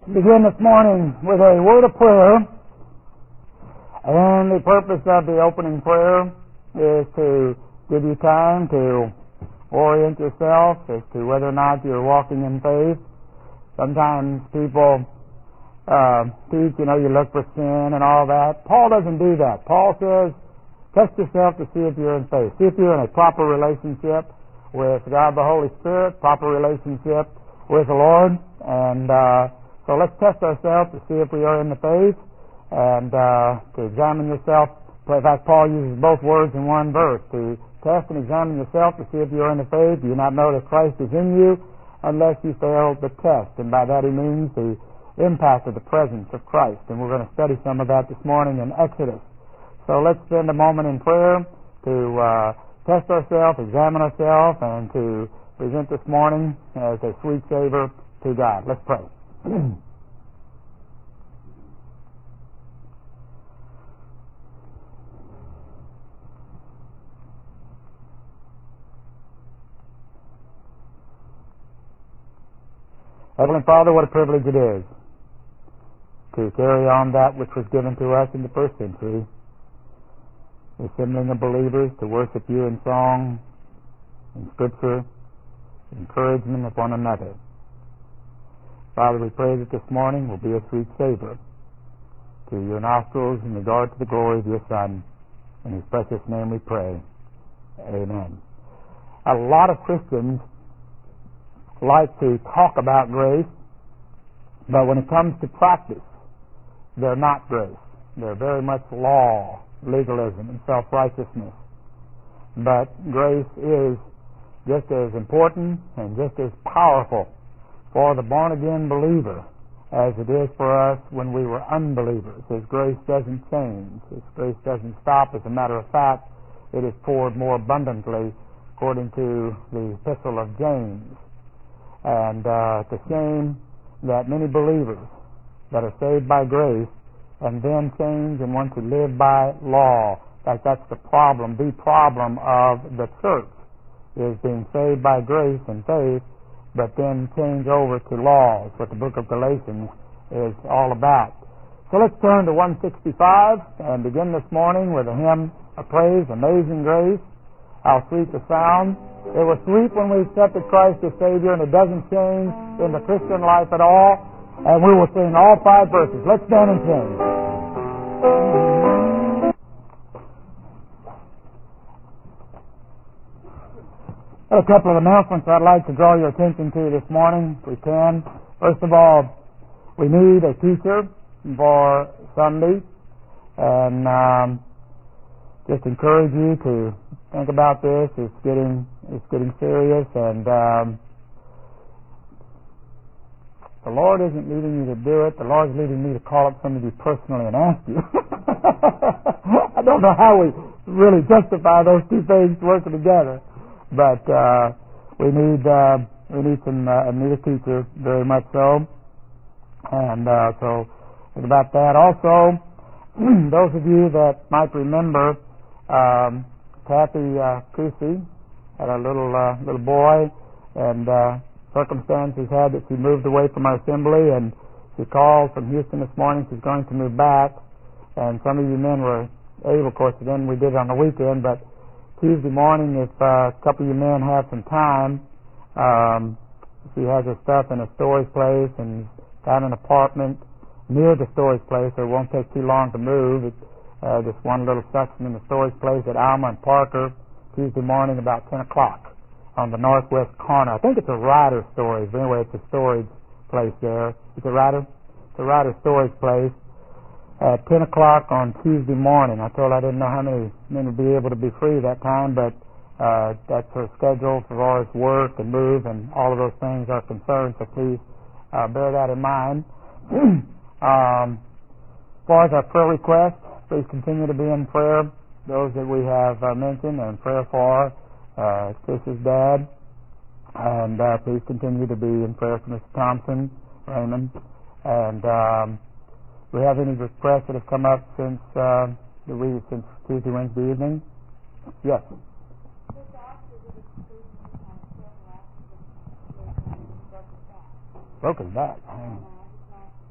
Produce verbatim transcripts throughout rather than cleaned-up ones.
begin this morning with a word of prayer. And the purpose of the opening prayer is to give you time to orient yourself as to whether or not you're walking in faith. Sometimes people uh, teach, you know, you look for sin and all that. Paul doesn't do that. Paul says, test yourself to see if you're in faith. See if you're in a proper relationship with God the Holy Spirit, proper relationship with the Lord. And uh, so let's test ourselves to see if we are in the faith and uh, to examine yourself. In fact, Paul uses both words in one verse, to test and examine yourself to see if you're in the faith. Do you not know that Christ is in you unless you fail the test? And by that he means the impact of the presence of Christ. And we're going to study some of that this morning in Exodus. So let's spend a moment in prayer to uh, test ourselves, examine ourselves, and to present this morning as a sweet savor to God. Let's pray. Heavenly Father, what a privilege it is to carry on that which was given to us in the first century, the assembling of believers to worship you in song, in scripture, encouragement of one another. Father, we pray that this morning will be a sweet savor to your nostrils in regard to the glory of your Son. In his precious name we pray. Amen. A lot of Christians like to talk about grace, but when it comes to practice, they're not grace. They're very much law, legalism, and self-righteousness. But grace is just as important and just as powerful for the born-again believer as it is for us when we were unbelievers. His grace doesn't change. His grace doesn't stop. As a matter of fact, it is poured more abundantly according to the Epistle of James. And uh, it's a shame that many believers that are saved by grace and then change and want to live by law. In fact, that's the problem. The problem of the church is being saved by grace and faith, but then change over to laws, what the book of Galatians is all about. So let's turn to one sixty-five and begin this morning with a hymn of praise, Amazing Grace. How sweet the sound. It was sweet when we accepted Christ as Savior, and it doesn't change in the Christian life at all. And we will sing all five verses. Let's stand and sing. A couple of announcements I'd like to draw your attention to this morning, if we can. First of all, we need a teacher for Sunday, and um, just encourage you to think about this. It's getting it's getting serious, and um, the Lord isn't leading you to do it. The Lord's leading me to call up some of you personally and ask you. I don't know how we really justify those two things working together. But uh, we need uh, we need some uh, need a teacher, very much so, and uh, so think about that. Also, those of you that might remember, um, Kathy uh, Creasy had a little uh, little boy, and uh, circumstances had that she moved away from our assembly, and she called from Houston this morning. She's going to move back, and some of you men were able, of course. Then we did it on the weekend, but Tuesday morning, if uh, a couple of you men have some time, um, she has her stuff in a storage place and got an apartment near the storage place, so it won't take too long to move. It's uh, just one little section in the storage place at Alma and Parker, Tuesday morning about ten o'clock on the northwest corner. I think it's a Ryder storage, but anyway, it's a storage place there. It's a Ryder? It's a Ryder storage place. At ten o'clock on Tuesday morning. I told her I didn't know how many men would be able to be free that time, but uh, that's her schedule for all his work and move and all of those things are concerned, so please uh, bear that in mind. um, as far as our prayer requests, please continue to be in prayer. Those that we have uh, mentioned and prayer for uh, Chris's dad, and uh, please continue to be in prayer for Mister Thompson, Raymond, and um, do we have any requests that have come up since uh, the week, since Tuesday, Wednesday evening? Yes. Broken back.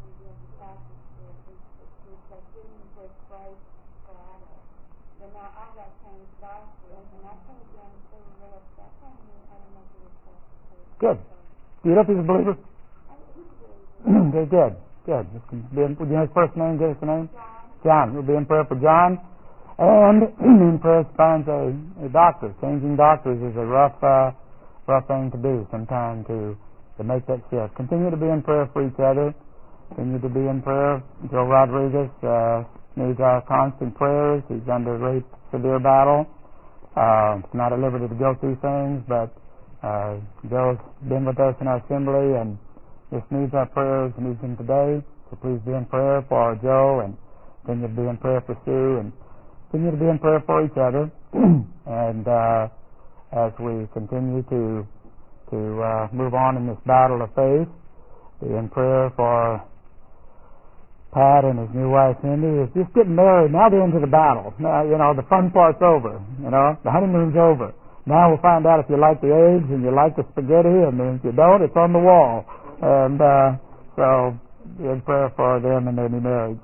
Good. Do you know if he's a believer? Very good. Good. Would you know his first name? Give us the name. John. We'll be in prayer for John. And in prayer finds a, a doctor. Changing doctors is a rough uh, rough thing to do sometimes to, to make that shift. Continue to be in prayer for each other. Continue to be in prayer. Joe Rodriguez uh, needs our constant prayers. He's under a great severe battle. Uh, it's not at liberty to go through things, but uh, Joe's been with us in our assembly and just needs our prayers, needs them today. So please be in prayer for Joe, and continue to be in prayer for Sue, and continue to be in prayer for each other. And uh, as we continue to to uh, move on in this battle of faith, be in prayer for Pat and his new wife Cindy. Is just getting married. Now they're into the battle. Now, you know, the fun part's over. You know, the honeymoon's over. Now we'll find out if you like the eggs and you like the spaghetti, and if you don't, it's on the wall. And uh, so, be in prayer for them and their new marriage.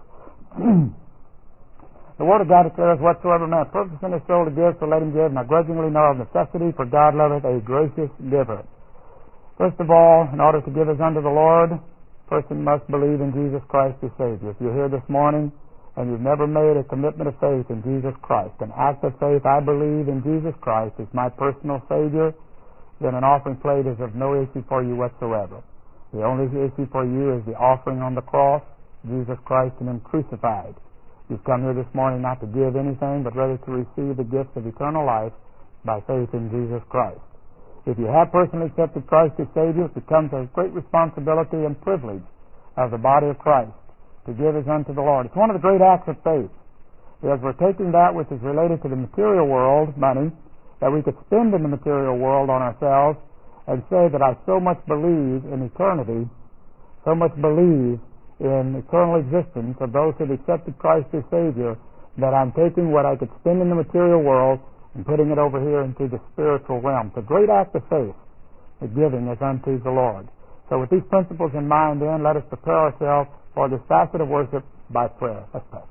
The Word of God declares, whatsoever man purpose in his soul to give, so let him give, not grudgingly nor of necessity, for God loveth a gracious giver. First of all, in order to give as unto the Lord, a person must believe in Jesus Christ as Savior. If you're here this morning and you've never made a commitment of faith in Jesus Christ, an act of faith, I believe in Jesus Christ as my personal Savior, then an offering plate is of no issue for you whatsoever. The only issue for you is the offering on the cross, Jesus Christ and Him crucified. You've come here this morning not to give anything, but rather to receive the gift of eternal life by faith in Jesus Christ. If you have personally accepted Christ as Savior, it becomes a great responsibility and privilege of the body of Christ to give as unto the Lord. It's one of the great acts of faith, because we're taking that which is related to the material world, money, that we could spend in the material world on ourselves, and say that I so much believe in eternity, so much believe in eternal existence of those who have accepted Christ as Savior, that I'm taking what I could spend in the material world and putting it over here into the spiritual realm. It's a great act of faith, the giving as unto the Lord. So with these principles in mind, then, let us prepare ourselves for this facet of worship by prayer. Let's pray.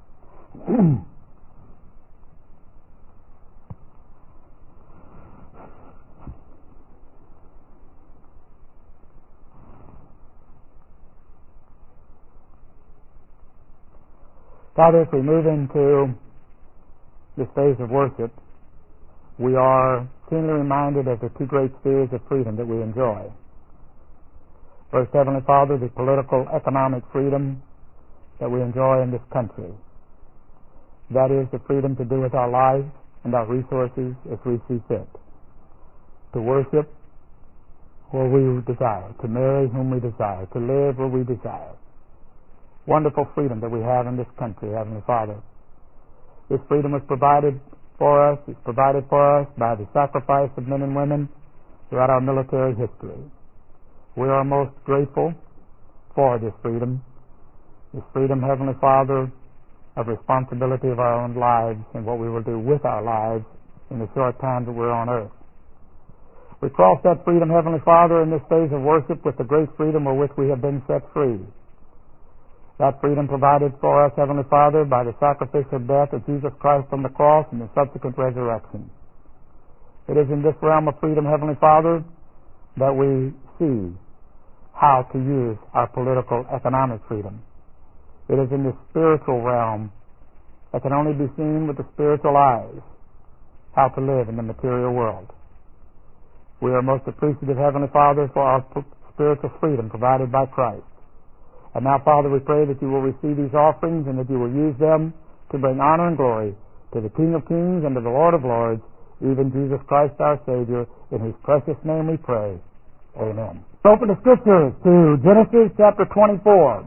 Father, as we move into this phase of worship, we are keenly reminded of the two great spheres of freedom that we enjoy. First, Heavenly Father, the political, economic freedom that we enjoy in this country. That is the freedom to do with our lives and our resources as we see fit. To worship where we desire, to marry whom we desire, to live where we desire. Wonderful freedom that we have in this country, Heavenly Father. This freedom was provided for us, it's provided for us by the sacrifice of men and women throughout our military history. We are most grateful for this freedom, this freedom, Heavenly Father, of responsibility of our own lives and what we will do with our lives in the short time that we're on earth. We cross that freedom, Heavenly Father, in this phase of worship with the great freedom wherewith we have been set free. That freedom provided for us, Heavenly Father, by the sacrificial death of Jesus Christ on the cross and the subsequent resurrection. It is in this realm of freedom, Heavenly Father, that we see how to use our political, economic freedom. It is in the spiritual realm that can only be seen with the spiritual eyes, how to live in the material world. We are most appreciative, Heavenly Father, for our spiritual freedom provided by Christ. And now, Father, we pray that you will receive these offerings and that you will use them to bring honor and glory to the King of Kings and to the Lord of Lords, even Jesus Christ our Savior. In His precious name we pray. Amen. Open the Scriptures to Genesis chapter twenty-four.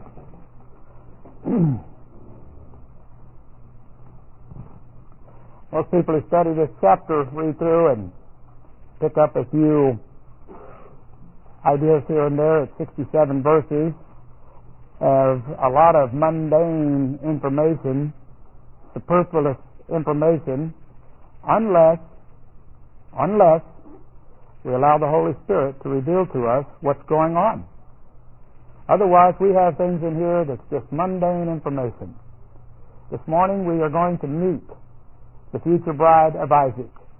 Most people who study this chapter read through and pick up a few ideas here and there. It's sixty-seven verses of a lot of mundane information, superfluous information, unless, unless we allow the Holy Spirit to reveal to us what's going on. Otherwise, we have things in here that's just mundane information. This morning we are going to meet the future bride of Isaac.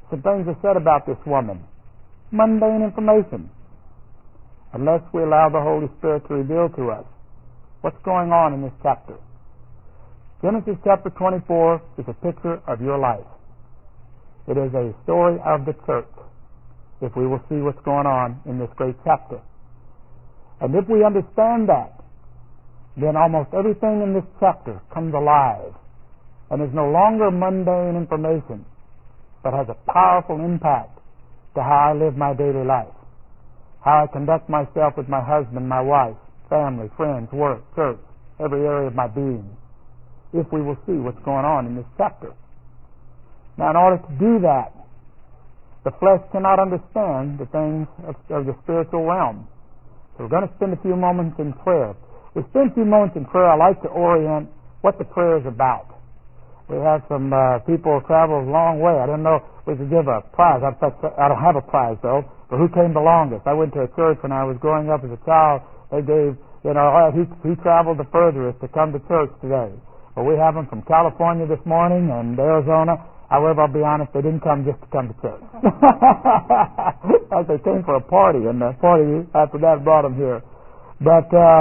some things are said about this woman. Mundane information. Unless we allow the Holy Spirit to reveal to us what's going on in this chapter. Genesis chapter twenty-four is a picture of your life. It is a story of the church, if we will see what's going on in this great chapter. And if we understand that, then almost everything in this chapter comes alive and is no longer mundane information, but has a powerful impact to how I live my daily life, how I conduct myself with my husband, my wife, family, friends, work, church, every area of my being, if we will see what's going on in this chapter. Now, in order to do that, the flesh cannot understand the things of, of the spiritual realm. So we're going to spend a few moments in prayer. We spend a few moments in prayer. I like to orient what the prayer is about. We have some uh, people travel a long way. I didn't know we could give a prize. In fact, I don't have a prize, though, for who came the longest. I went to a church when I was growing up as a child. They gave, you know, oh, he, he traveled the furthest to come to church today. But we have them from California this morning and Arizona. However, I'll be honest, they didn't come just to come to church. Like they came for a party, and the party after that brought them here. But uh,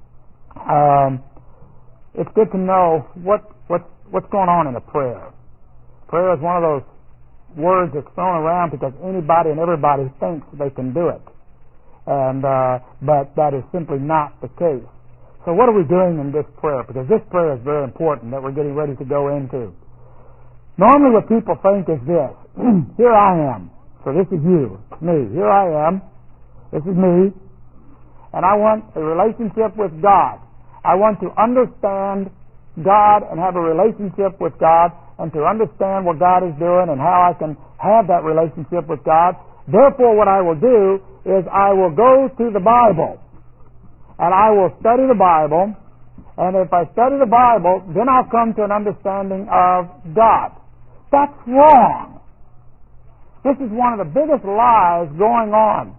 um, it's good to know what what's what's going on in a prayer. Prayer is one of those words that's thrown around because anybody and everybody thinks they can do it, and uh, but that is simply not the case. So what are we doing in this prayer? Because this prayer is very important that we're getting ready to go into. Normally what people think is this: here I am. So this is you, me. Here I am. This is me. And I want a relationship with God. I want to understand God and have a relationship with God, and to understand what God is doing and how I can have that relationship with God. Therefore, what I will do is I will go to the Bible, and I will study the Bible, and if I study the Bible, then I'll come to an understanding of God. That's wrong. This is one of the biggest lies going on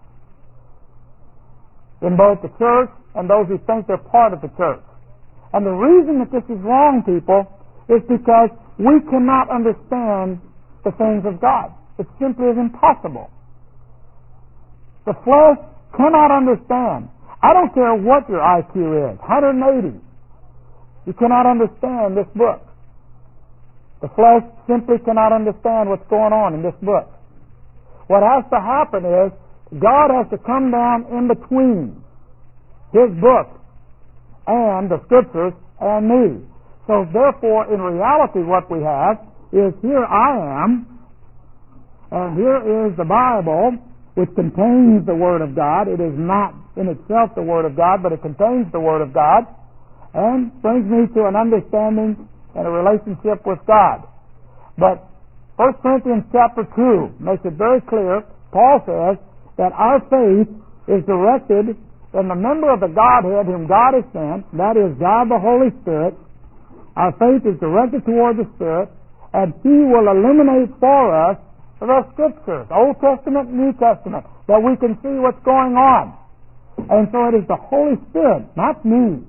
in both the church and those who think they're part of the church. And the reason that this is wrong, people, is because we cannot understand the things of God. It simply is impossible. The flesh cannot understand. I don't care what your I Q is, one hundred eighty. You cannot understand this book. The flesh simply cannot understand what's going on in this book. What has to happen is God has to come down in between His book and the Scriptures and me. So therefore, in reality, what we have is here I am, and here is the Bible, which contains the Word of God. It is not in itself the Word of God, but it contains the Word of God, and brings me to an understanding and a relationship with God. But First Corinthians chapter two makes it very clear. Paul says that our faith is directed in the member of the Godhead whom God has sent, that is God the Holy Spirit. Our faith is directed toward the Spirit, and He will illuminate for us the Scriptures, Old Testament, New Testament, that we can see what's going on. And so it is the Holy Spirit, not me.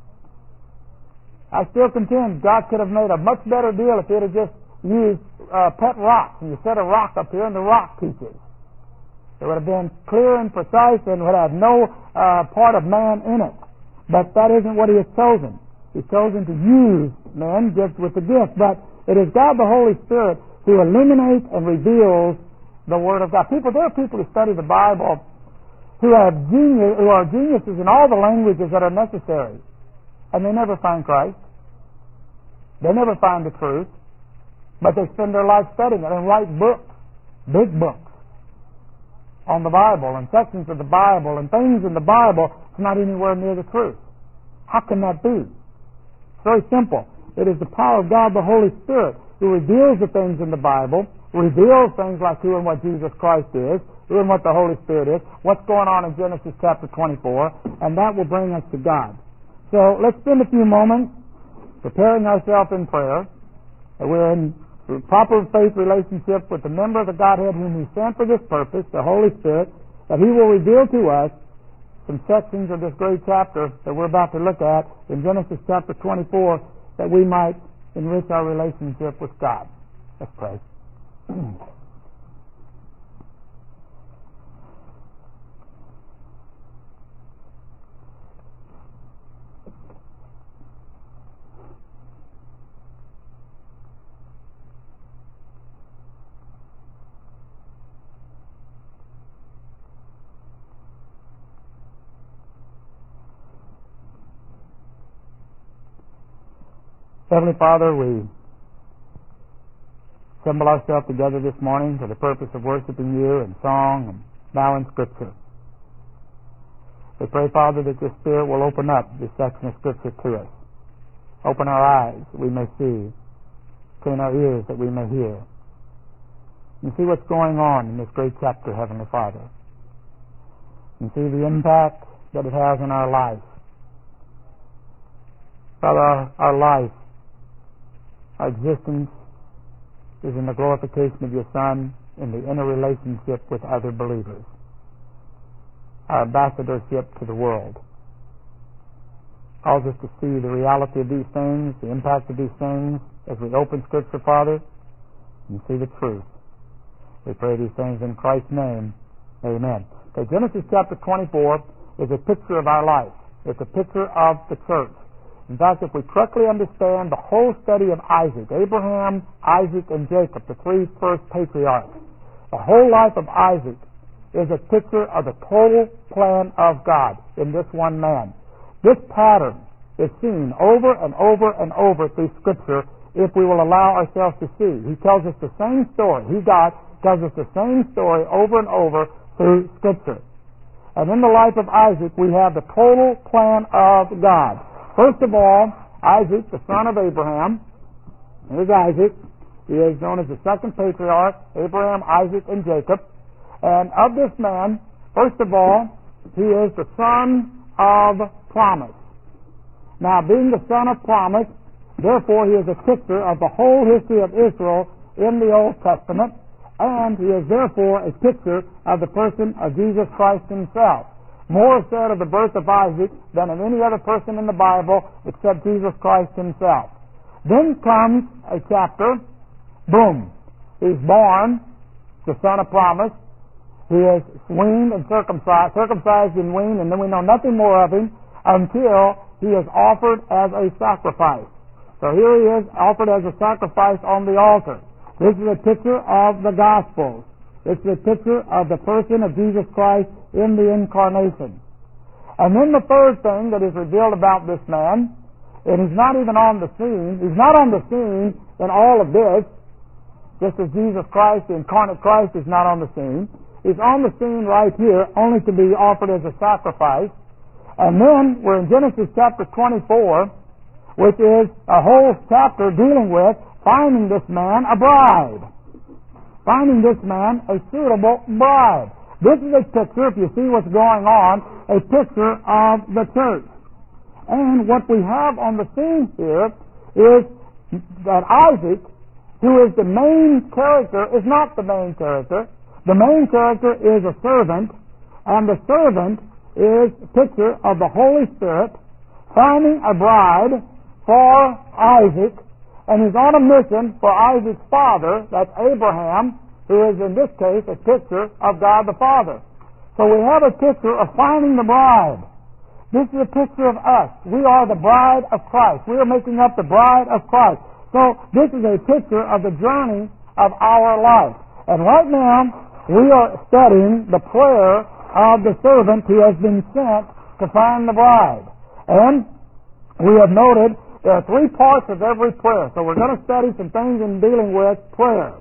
I still contend God could have made a much better deal if He had just used uh, pet rocks, and you set a rock up here and the rock teaches. It would have been clear and precise and would have no uh, part of man in it. But that isn't what He has chosen. He's chosen to use men just with the gift. But it is God the Holy Spirit who illuminates and reveals the Word of God. People, there are people who study the Bible who have genius, who are geniuses in all the languages that are necessary, and they never find Christ. They never find the truth, but they spend their life studying it and write books, big books, on the Bible and sections of the Bible and things in the Bible that's not anywhere near the truth. How can that be? It's very simple. It is the power of God, the Holy Spirit, who reveals the things in the Bible, reveals things like who and what Jesus Christ is, who and what the Holy Spirit is, what's going on in Genesis chapter twenty-four, and that will bring us to God. So let's spend a few moments preparing ourselves in prayer, that we're in proper faith relationship with the member of the Godhead whom He sent for this purpose, the Holy Spirit, that He will reveal to us some sections of this great chapter that we're about to look at in Genesis chapter twenty-four, that we might enrich our relationship with God. Let's pray. Heavenly Father, we assemble ourselves together this morning for the purpose of worshiping you in song and now in Scripture. We pray, Father, that your Spirit will open up this section of Scripture to us. Open our eyes that we may see. Train our ears that we may hear. And see what's going on in this great chapter, Heavenly Father. And see the impact that it has in our life. Father, our, our life, our existence is in the glorification of your Son in the inner relationship with other believers. Our ambassadorship to the world calls us to see the reality of these things, the impact of these things, as we open Scripture, Father, and see the truth. We pray these things in Christ's name. Amen. Okay, Genesis chapter twenty-four is a picture of our life. It's a picture of the church. In fact, if we correctly understand the whole study of Isaac, Abraham, Isaac, and Jacob, the three first patriarchs, the whole life of Isaac is a picture of the total plan of God in this one man. This pattern is seen over and over and over through Scripture if we will allow ourselves to see. He tells us the same story. He, God, tells us the same story over and over through Scripture. And in the life of Isaac, we have the total plan of God. First of all, Isaac, the son of Abraham. Here's Isaac. He is known as the second patriarch, Abraham, Isaac, and Jacob. And of this man, first of all, he is the son of promise. Now, being the son of promise, therefore he is a picture of the whole history of Israel in the Old Testament, and he is therefore a picture of the person of Jesus Christ himself. More is said of the birth of Isaac than of any other person in the Bible except Jesus Christ himself. Then comes a chapter, boom, he's born, the son of promise. He is weaned and circumcised, circumcised and weaned, and then we know nothing more of him until he is offered as a sacrifice. So here he is, offered as a sacrifice on the altar. This is a picture of the Gospels. This is a picture of the person of Jesus Christ in the incarnation. And then the third thing that is revealed about this man, and he's not even on the scene, he's not on the scene in all of this, just as Jesus Christ, the incarnate Christ, is not on the scene. He's on the scene right here, only to be offered as a sacrifice. And then we're in Genesis chapter twenty-four, which is a whole chapter dealing with finding this man a bride. Finding this man a suitable bride. This is a picture, if you see what's going on, a picture of the church. And what we have on the scene here is that Isaac, who is the main character, is not the main character. The main character is a servant, and the servant is a picture of the Holy Spirit finding a bride for Isaac, and he's on a mission for Isaac's father, that's Abraham, who is in this case a picture of God the Father. So we have a picture of finding the bride. This is a picture of us. We are the bride of Christ. We are making up the bride of Christ. So this is a picture of the journey of our life. And right now, we are studying the prayer of the servant who has been sent to find the bride. And we have noted there are three parts of every prayer. So we're going to study some things in dealing with prayer.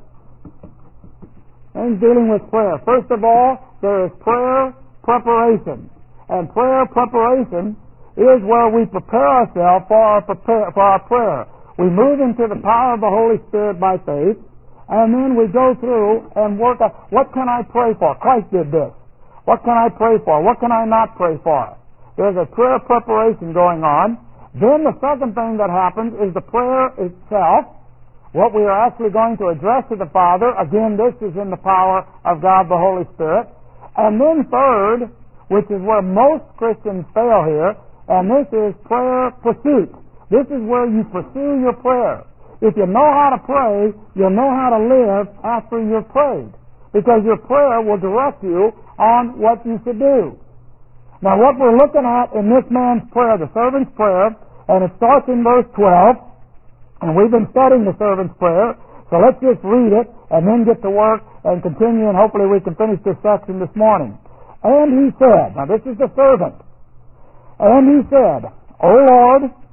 Things dealing with prayer. First of all, there is prayer preparation. And prayer preparation is where we prepare ourselves for our, prepare, for our prayer. We move into the power of the Holy Spirit by faith, and then we go through and work out, what can I pray for? Christ did this. What can I pray for? What can I not pray for? There's a prayer preparation going on. Then the second thing that happens is the prayer itself, what we are actually going to address to the Father. Again, this is in the power of God the Holy Spirit. And then third, which is where most Christians fail here, and this is prayer pursuit. This is where you pursue your prayer. If you know how to pray, you'll know how to live after you've prayed, because your prayer will direct you on what you should do. Now, what we're looking at in this man's prayer, the servant's prayer, and it starts in verse twelve, and we've been studying the servant's prayer, so let's just read it and then get to work and continue, and hopefully we can finish this section this morning. And he said, now this is the servant, and he said, O Lord,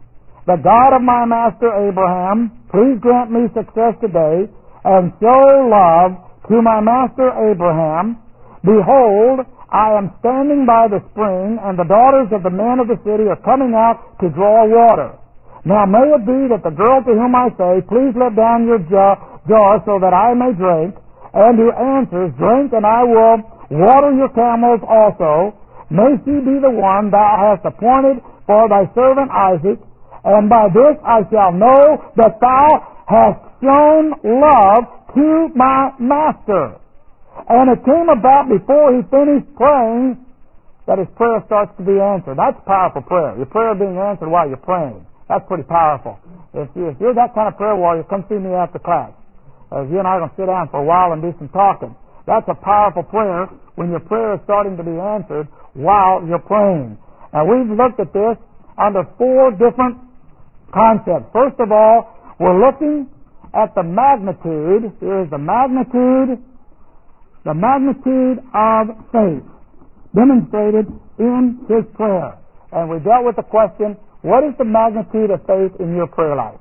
the God of my master Abraham, please grant me success today and show love to my master Abraham. Behold, I am standing by the spring, and the daughters of the men of the city are coming out to draw water. Now may it be that the girl to whom I say, please let down your jar, jar so that I may drink, and who answers, drink, and I will water your camels also, may she be the one thou hast appointed for thy servant Isaac, and by this I shall know that thou hast shown love to my master. And it came about before he finished praying that his prayer starts to be answered. That's powerful prayer. Your prayer being answered while you're praying. That's pretty powerful. If, you, if you're that kind of prayer warrior, come see me after class. As you and I are going to sit down for a while and do some talking. That's a powerful prayer when your prayer is starting to be answered while you're praying. Now we've looked at this under four different concepts. First of all, we're looking at the magnitude. Here is the magnitude the magnitude of faith demonstrated in his prayer. And we dealt with the question, what is the magnitude of faith in your prayer life?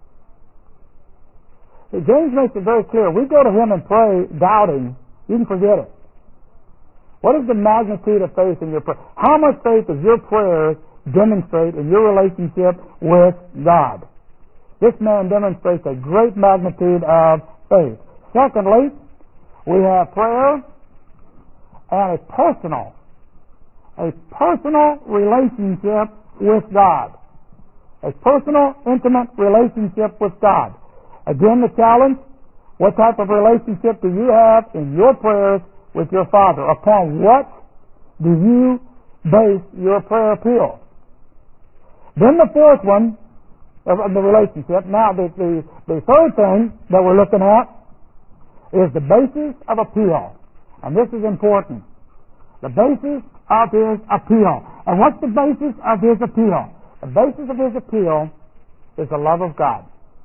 See, James makes it very clear. We go to him and pray doubting, you can forget it. What is the magnitude of faith in your prayer? How much faith does your prayers demonstrate in your relationship with God? This man demonstrates a great magnitude of faith. Secondly, we have prayer and a personal, a personal relationship with God. A personal, intimate relationship with God. Again, the challenge, what type of relationship do you have in your prayers with your Father? Upon what do you base your prayer appeal? Then the fourth one of the relationship. Now, the, the, the third thing that we're looking at is the basis of appeal. And this is important. The basis of his appeal. And what's the basis of his appeal? The basis of his appeal is the love of God.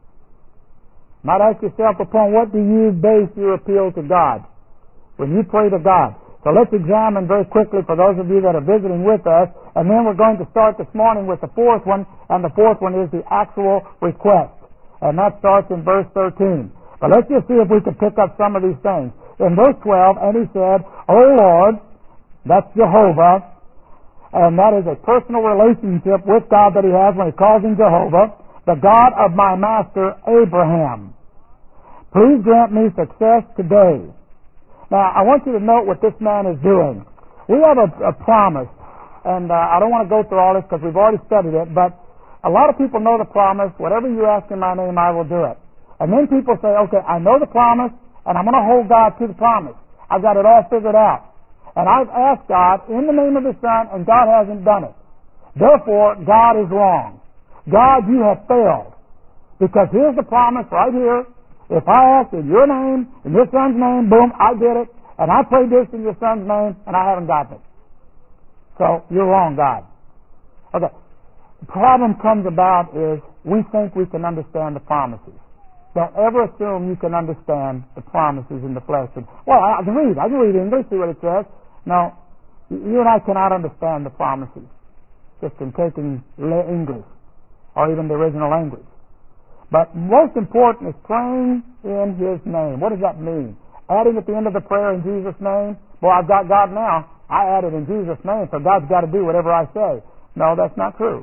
Might ask yourself, upon what do you base your appeal to God when you pray to God? So let's examine very quickly for those of you that are visiting with us, and then we're going to start this morning with the fourth one, and the fourth one is the actual request. And that starts in verse thirteen. But let's just see if we can pick up some of these things. In verse twelve, and he said, O Lord, that's Jehovah, and that is a personal relationship with God that he has when he calls him Jehovah, the God of my master Abraham. Please grant me success today. Now, I want you to note what this man is doing. We have a, a promise, and uh, I don't want to go through all this because we've already studied it, but a lot of people know the promise, whatever you ask in my name, I will do it. And then people say, okay, I know the promise, and I'm going to hold God to the promise. I've got it all figured out. And I've asked God in the name of the Son, and God hasn't done it. Therefore, God is wrong. God, you have failed. Because here's the promise right here. If I ask in your name, in your Son's name, boom, I did it. And I prayed this in your Son's name, and I haven't gotten it. So, you're wrong, God. Okay. The problem comes about is we think we can understand the promises. Don't ever assume you can understand the promises in the flesh. And, well, I can read. I can read English, see what it says. No, you and I cannot understand the promises just in taking English or even the original language. But most important is praying in His name. What does that mean? Adding at the end of the prayer in Jesus' name? Well, I've got God now. I added in Jesus' name, so God's got to do whatever I say. No, that's not true.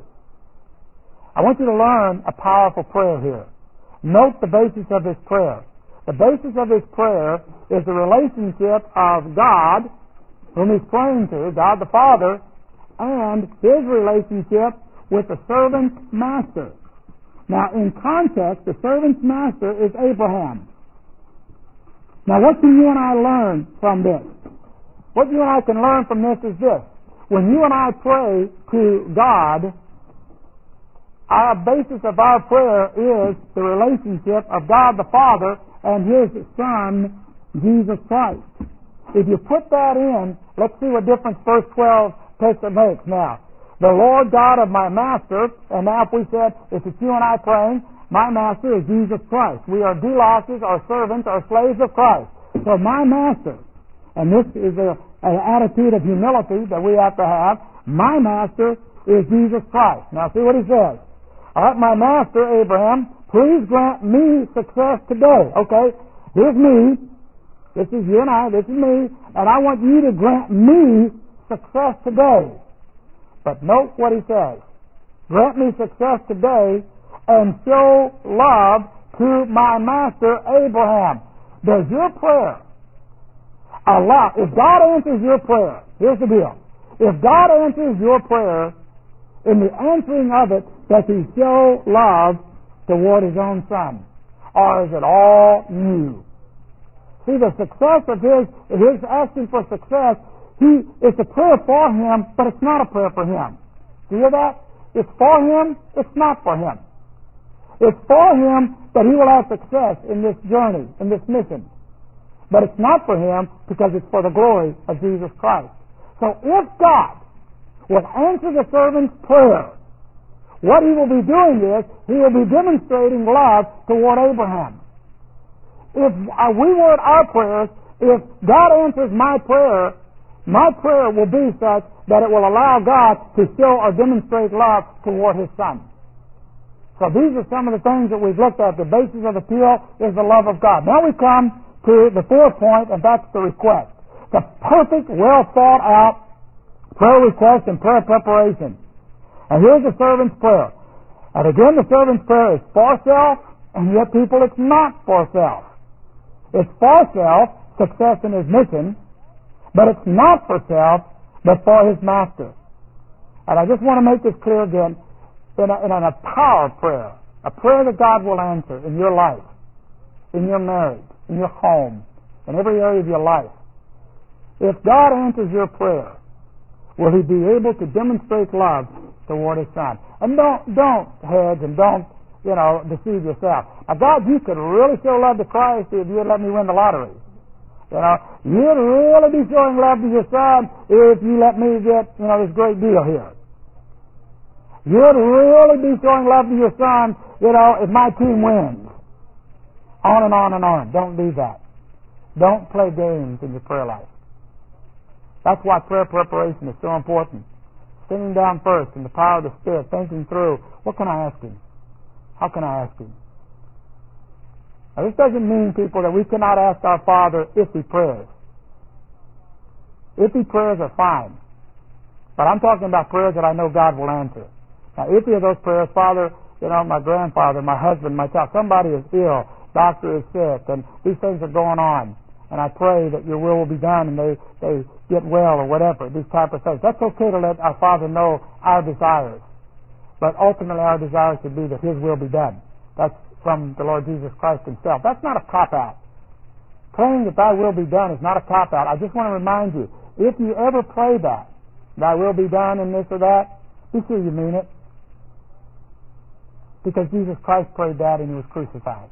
I want you to learn a powerful prayer here. Note the basis of his prayer. The basis of his prayer is the relationship of God, whom he's praying to, God the Father, and his relationship with the servant's master. Now, in context, the servant's master is Abraham. Now, what can you and I learn from this? What you and I can learn from this is this. When you and I pray to God, our basis of our prayer is the relationship of God the Father and His Son, Jesus Christ. If you put that in, let's see what difference verse twelve takes it makes. Now, the Lord God of my master, and now if we said, if it's you and I praying, my master is Jesus Christ. We are doulos, or servants, or slaves of Christ. So my master, and this is a, an attitude of humility that we have to have, my master is Jesus Christ. Now see what he says. All right, my master, Abraham, please grant me success today. Okay, here's me. This is you and I. This is me. And I want you to grant me success today. But note what he says. Grant me success today and show love to my master, Abraham. Does your prayer allow, if God answers your prayer, here's the deal. If God answers your prayer, in the answering of it, does he show love toward his own son? Or is it all you? See, the success of his, his asking for success, he, it's a prayer for him, but it's not a prayer for him. Do you hear that? It's for him, it's not for him. It's for him that he will have success in this journey, in this mission. But it's not for him because it's for the glory of Jesus Christ. So if God will answer the servant's prayer, what he will be doing is, he will be demonstrating love toward Abraham. If we word our prayers, if God answers my prayer, my prayer will be such that it will allow God to show or demonstrate love toward his son. So these are some of the things that we've looked at. The basis of appeal is the love of God. Now we come to the fourth point, and that's the request. The perfect, well thought out prayer request and prayer preparation. And here's the servant's prayer. And again, the servant's prayer is for self, and yet people, it's not for self. It's for self, success in his mission, but it's not for self, but for his master. And I just want to make this clear again, in a, in a power prayer, a prayer that God will answer in your life, in your marriage, in your home, in every area of your life. If God answers your prayer, will he be able to demonstrate love toward his son? And don't, don't hedge and don't, you know, deceive yourself. Now, God, you could really show love to Christ if you'd let me win the lottery. You know, you'd really be showing love to your son if you let me get, you know, this great deal here. You'd really be showing love to your son, you know, if my team wins. On and on and on. Don't do that. Don't play games in your prayer life. That's why prayer preparation is so important. Sitting down first in the power of the Spirit, thinking through, what can I ask him? How can I ask him? Now, this doesn't mean, people, that we cannot ask our Father iffy prayers. Iffy prayers are fine. But I'm talking about prayers that I know God will answer. Now, iffy are those prayers, Father, you know, my grandfather, my husband, my child, somebody is ill, doctor is sick, and these things are going on. And I pray that your will will be done and they, they get well or whatever, these type of things. That's okay to let our Father know our desires. But ultimately our desire should be that his will be done. That's from the Lord Jesus Christ himself. That's not a cop-out. Praying that thy will be done is not a cop-out. I just want to remind you, if you ever pray that, thy will be done in this or that, be sure you mean it. Because Jesus Christ prayed that and he was crucified.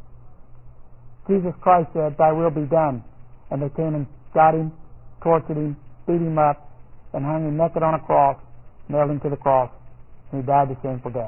Jesus Christ said, thy will be done. And they came and got him, tortured him, beat him up, and hung him naked on a cross, nailed him to the cross, and he died the shameful death.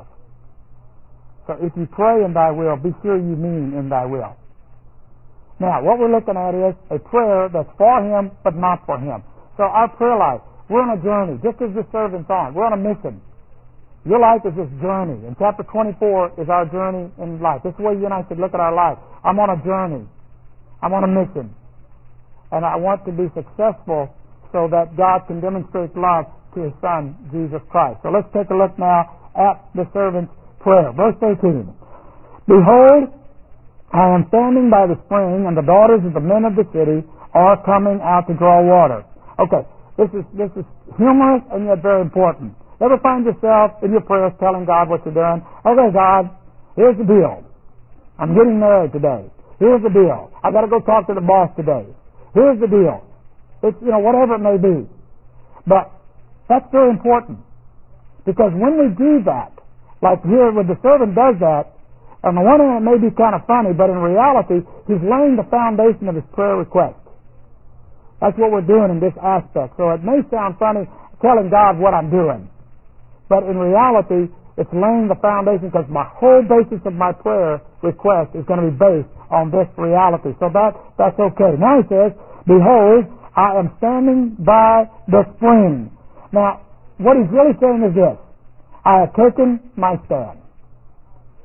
So if you pray in thy will, be sure you mean in thy will. Now, what we're looking at is a prayer that's for him, but not for him. So our prayer life, we're on a journey, just as the servant's on. We're on a mission. Your life is this journey. And chapter twenty-four is our journey in life. This is the way you and I should look at our life. I'm on a journey. I'm on a mission. And I want to be successful so that God can demonstrate love to his Son, Jesus Christ. So let's take a look now at the servant's prayer. Verse eighteen. Behold, I am standing by the spring, and the daughters of the men of the city are coming out to draw water. Okay, this is, this is humorous and yet very important. Ever find yourself in your prayers telling God what you're doing? Okay, God, here's the deal. I'm getting married today. Here's the deal. I got to go talk to the boss today. Here's the deal. It's, you know, whatever it may be. But that's very important. Because when we do that, like here when the servant does that, on the one hand it may be kind of funny, but in reality, he's laying the foundation of his prayer request. That's what we're doing in this aspect. So it may sound funny telling God what I'm doing. But in reality, it's laying the foundation because my whole basis of my prayer request is going to be based on this reality. So that, that's okay. Now he says, behold, I am standing by the spring. Now, what he's really saying is this. I have taken my stand.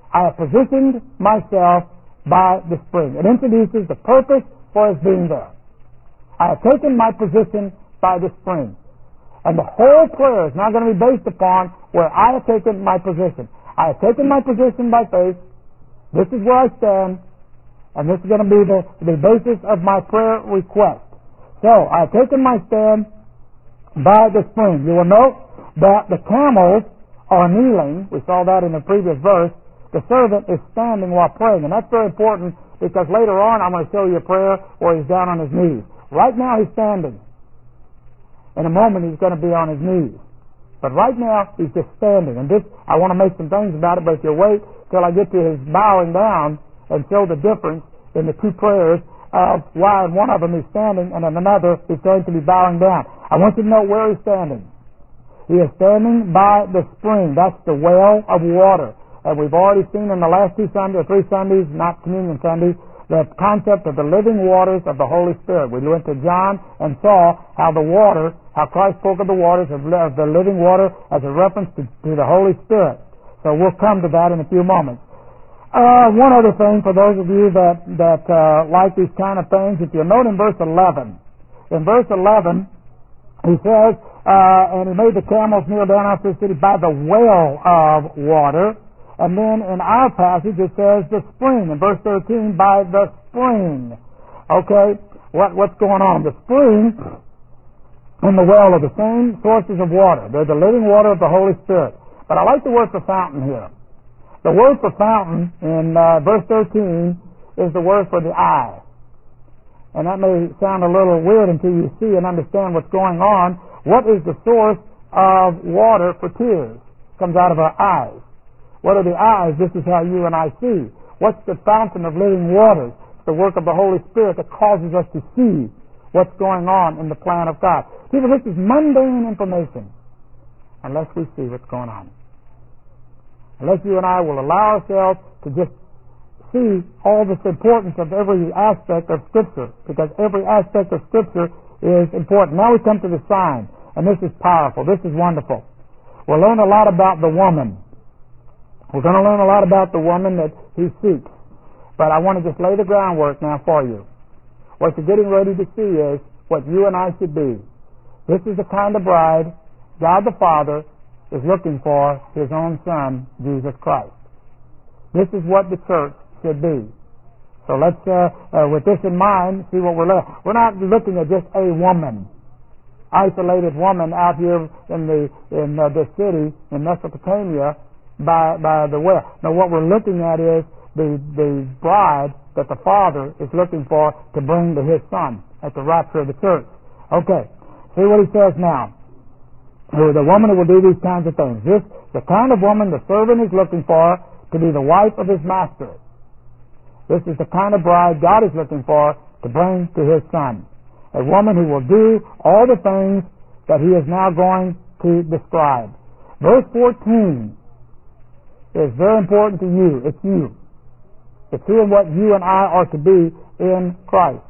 I have positioned myself by the spring. It introduces the purpose for his being there. I have taken my position by the spring. And the whole prayer is now going to be based upon where I have taken my position. I have taken my position by faith. This is where I stand. And this is going to be the, the basis of my prayer request. So, I have taken my stand by the spring. You will note that the camels are kneeling. We saw that in the previous verse. The servant is standing while praying. And that's very important because later on I'm going to show you a prayer where he's down on his knees. Right now he's standing. In a moment he's going to be on his knees. But right now he's just standing. And this, I want to make some things about it, but if you wait till I get to his bowing down and show the difference in the two prayers of why in one of them he's standing and in another he's going to be bowing down. I want you to know where he's standing. He is standing by the spring. That's the well of water. And we've already seen in the last two Sundays, or three Sundays, not Communion Sunday, the concept of the living waters of the Holy Spirit. We went to John and saw how the water, how Christ spoke of the waters, of the living water as a reference to, to the Holy Spirit. So we'll come to that in a few moments. Uh, one other thing for those of you that, that uh, like these kind of things, if you note in verse eleven, in verse eleven, he says, uh, and he made the camels kneel down outside the city by the well of water. And then in our passage it says the spring. In verse thirteen, by the spring. Okay, what, what's going on? The spring and the well are the same sources of water. They're the living water of the Holy Spirit. But I like the word for fountain here. The word for fountain in uh, verse thirteen is the word for the eye. And that may sound a little weird until you see and understand what's going on. What is the source of water for tears? It comes out of our eyes. What are the eyes? This is how you and I see. What's the fountain of living waters? It's the work of the Holy Spirit that causes us to see what's going on in the plan of God. People, this is mundane information unless we see what's going on. Unless you and I will allow ourselves to just see all this importance of every aspect of Scripture, because every aspect of Scripture is important. Now we come to the sign, and this is powerful. This is wonderful. We'll learn a lot about the woman. We're going to learn a lot about the woman that he seeks. But I want to just lay the groundwork now for you. What you're getting ready to see is what you and I should be. This is the kind of bride God the Father is looking for His own Son, Jesus Christ. This is what the church should be. So let's, uh, uh, with this in mind, see what we're looking at. We're not looking at just a woman, isolated woman out here in the in uh, the city in Mesopotamia, by by the well. Now what we're looking at is the the bride that the Father is looking for to bring to His Son at the rapture of the church. Okay, see what he says now. The woman who will do these kinds of things. This, the kind of woman the servant is looking for to be the wife of his master. This is the kind of bride God is looking for to bring to His Son. A woman who will do all the things that He is now going to describe. Verse fourteen is very important to you. It's you. It's who and what you and I are to be in Christ.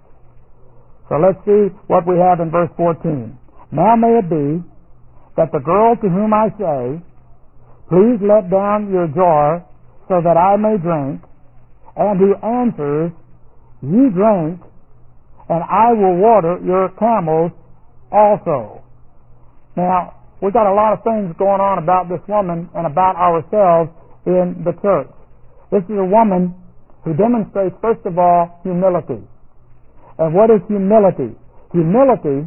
So let's see what we have in verse fourteen. Now may it be that the girl to whom I say, please let down your jar so that I may drink, and who answers, you drink, and I will water your camels also. Now, we've got a lot of things going on about this woman and about ourselves in the church. This is a woman who demonstrates, first of all, humility. And what is humility? Humility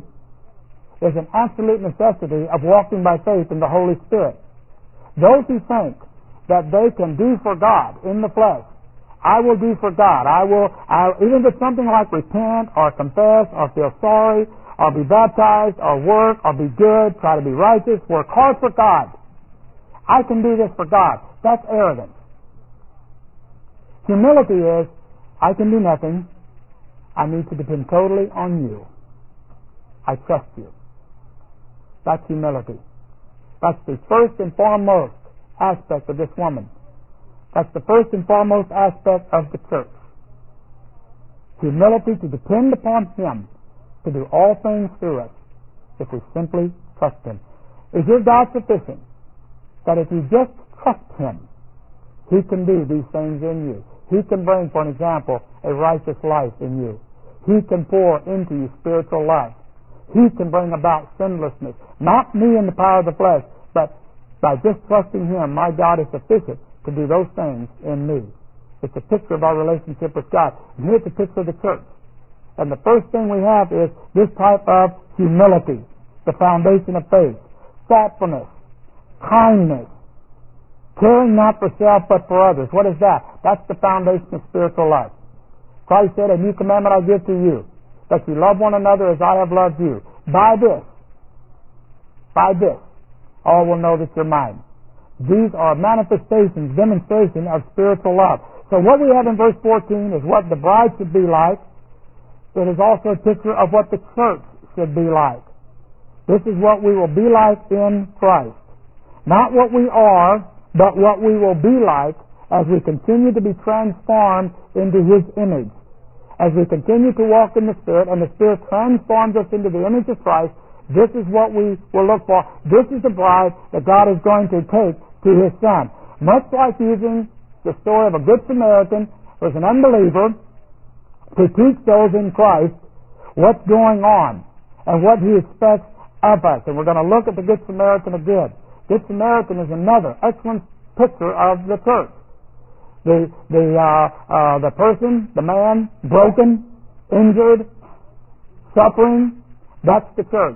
is an absolute necessity of walking by faith in the Holy Spirit. Those who think that they can do for God in the flesh, I will do for God. I will, I, even if it's something like repent or confess or feel sorry or be baptized or work or be good, try to be righteous, work hard for God. I can do this for God. That's arrogance. Humility is, I can do nothing. I need to depend totally on you. I trust you. That's humility. That's the first and foremost aspect of this woman. That's the first and foremost aspect of the church. Humility to depend upon Him to do all things through us if we simply trust Him. Is your God sufficient? That if you just trust Him, He can do these things in you. He can bring, for an example, a righteous life in you. He can pour into you spiritual life. He can bring about sinlessness. Not me in the power of the flesh, but by just trusting Him, my God is sufficient to do those things in me. It's a picture of our relationship with God. And here's a picture of the church. And the first thing we have is this type of humility, the foundation of faith, thoughtfulness, kindness, caring not for self but for others. What is that? That's the foundation of spiritual life. Christ said, "A new commandment I give to you, that you love one another as I have loved you. By this, by this, all will know that you're mine." These are manifestations, demonstration of spiritual love. So what we have in verse fourteen is what the bride should be like. It is also a picture of what the church should be like. This is what we will be like in Christ. Not what we are, but what we will be like as we continue to be transformed into His image. As we continue to walk in the Spirit, and the Spirit transforms us into the image of Christ, this is what we will look for. This is the bride that God is going to take to His Son. Much like using the story of a Good Samaritan who is an unbeliever to teach those in Christ what's going on and what He expects of us. And we're going to look at the Good Samaritan again. Good Samaritan is another excellent picture of the church. The the uh, uh, the person, the man, broken, injured, suffering, that's the church.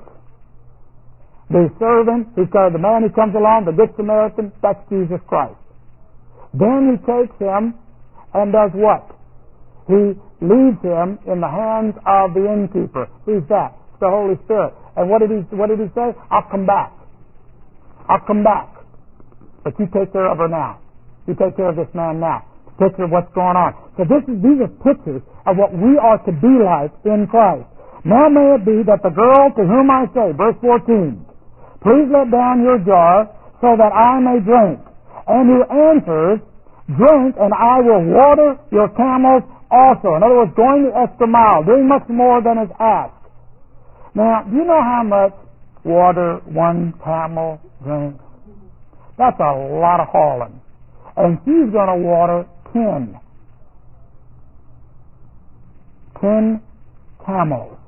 The servant, who's got, the man who comes along, the Good Samaritan, that's Jesus Christ. Then He takes him and does what? He leaves him in the hands of the innkeeper. Who's that? It's the Holy Spirit. And what did he what did he say? I'll come back. I'll come back. But you take care of her now. You take care of this man now. Picture of what's going on. So this is, these are pictures of what we are to be like in Christ. Now may it be that the girl to whom I say, verse fourteen, please let down your jar so that I may drink. And who answers, drink, and I will water your camels also. In other words, going the extra mile, doing much more than is asked. Now, do you know how much water one camel drinks? That's a lot of hauling. And she's going to water ten. Ten camels.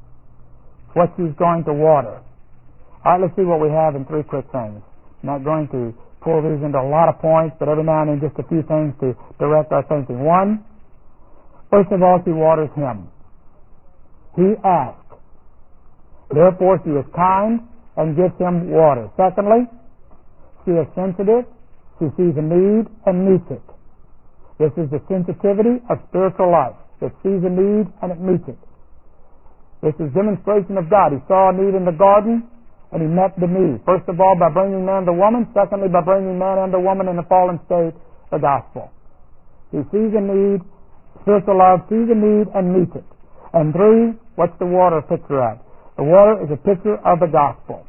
What she's going to water. All right, let's see what we have in three quick things. I'm not going to pull these into a lot of points, but every now and then just a few things to direct our thinking. One, first of all, she waters him. He asked. Therefore, she is kind and gives him water. Secondly, she is sensitive. She sees a need and meets it. This is the sensitivity of spiritual life. It sees a need and it meets it. This is demonstration of God. He saw a need in the garden and He met the need. First of all, by bringing man to woman. Secondly, by bringing man and the woman in the fallen state, the gospel. He sees a need, spiritual love sees a need and meets it. And three, what's the water picture of? The water is a picture of the gospel.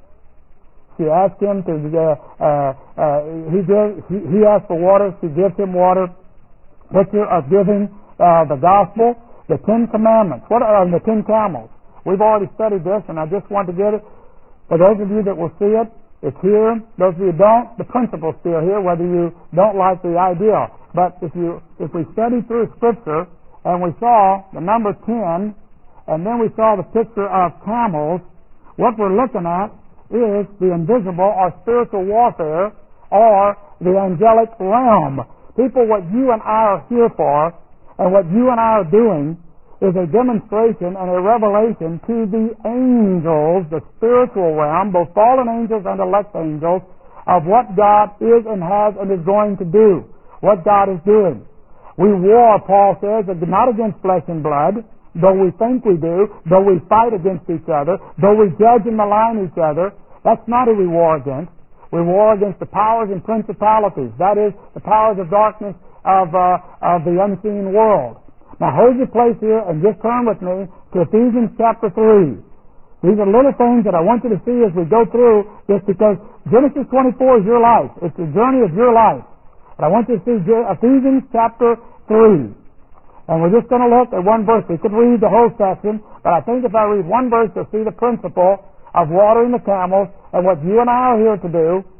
She asked him to, uh, uh, uh, he, gave, he, he asked for water, she gives him water. Picture of giving uh, the gospel. The Ten Commandments. What are the Ten Camels? We've already studied this, and I just want to get it. For those of you that will see it, it's here. Those of you who don't, the principle's still here, whether you don't like the idea. But if you, if we study through Scripture, and we saw the number ten, and then we saw the picture of camels, what we're looking at is the invisible or spiritual warfare or the angelic realm. People, what you and I are here for and what you and I are doing is a demonstration and a revelation to the angels, the spiritual realm, both fallen angels and elect angels, of what God is and has and is going to do, what God is doing. We war, Paul says, not against flesh and blood, though we think we do, though we fight against each other, though we judge and malign each other. That's not who we war against. We war against the powers and principalities. That is, the powers of darkness of, uh, of the unseen world. Now hold your place here and just turn with me to Ephesians chapter three. These are little things that I want you to see as we go through this, because Genesis twenty-four is your life. It's the journey of your life. But I want you to see Ephesians chapter three. And we're just going to look at one verse. We could read the whole section, but I think if I read one verse, you'll see the principle of watering the camels and what you and I are here to do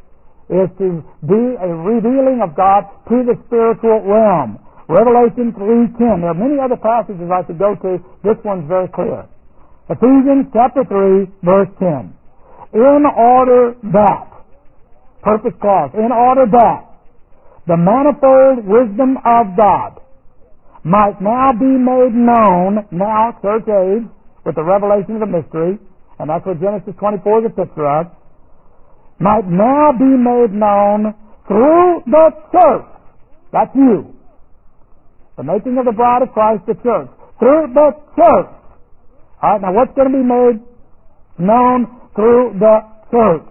is to be a revealing of God to the spiritual realm. Revelation three ten. There are many other passages I could go to. This one's very clear. Ephesians chapter three, verse ten. In order that, purpose clause, in order that the manifold wisdom of God might now be made known, now, church age, with the revelation of the mystery, and that's what Genesis twenty-four is a picture of, might now be made known through the church. That's you. The making of the bride of Christ, the church. Through the church. All right, now what's going to be made known through the church?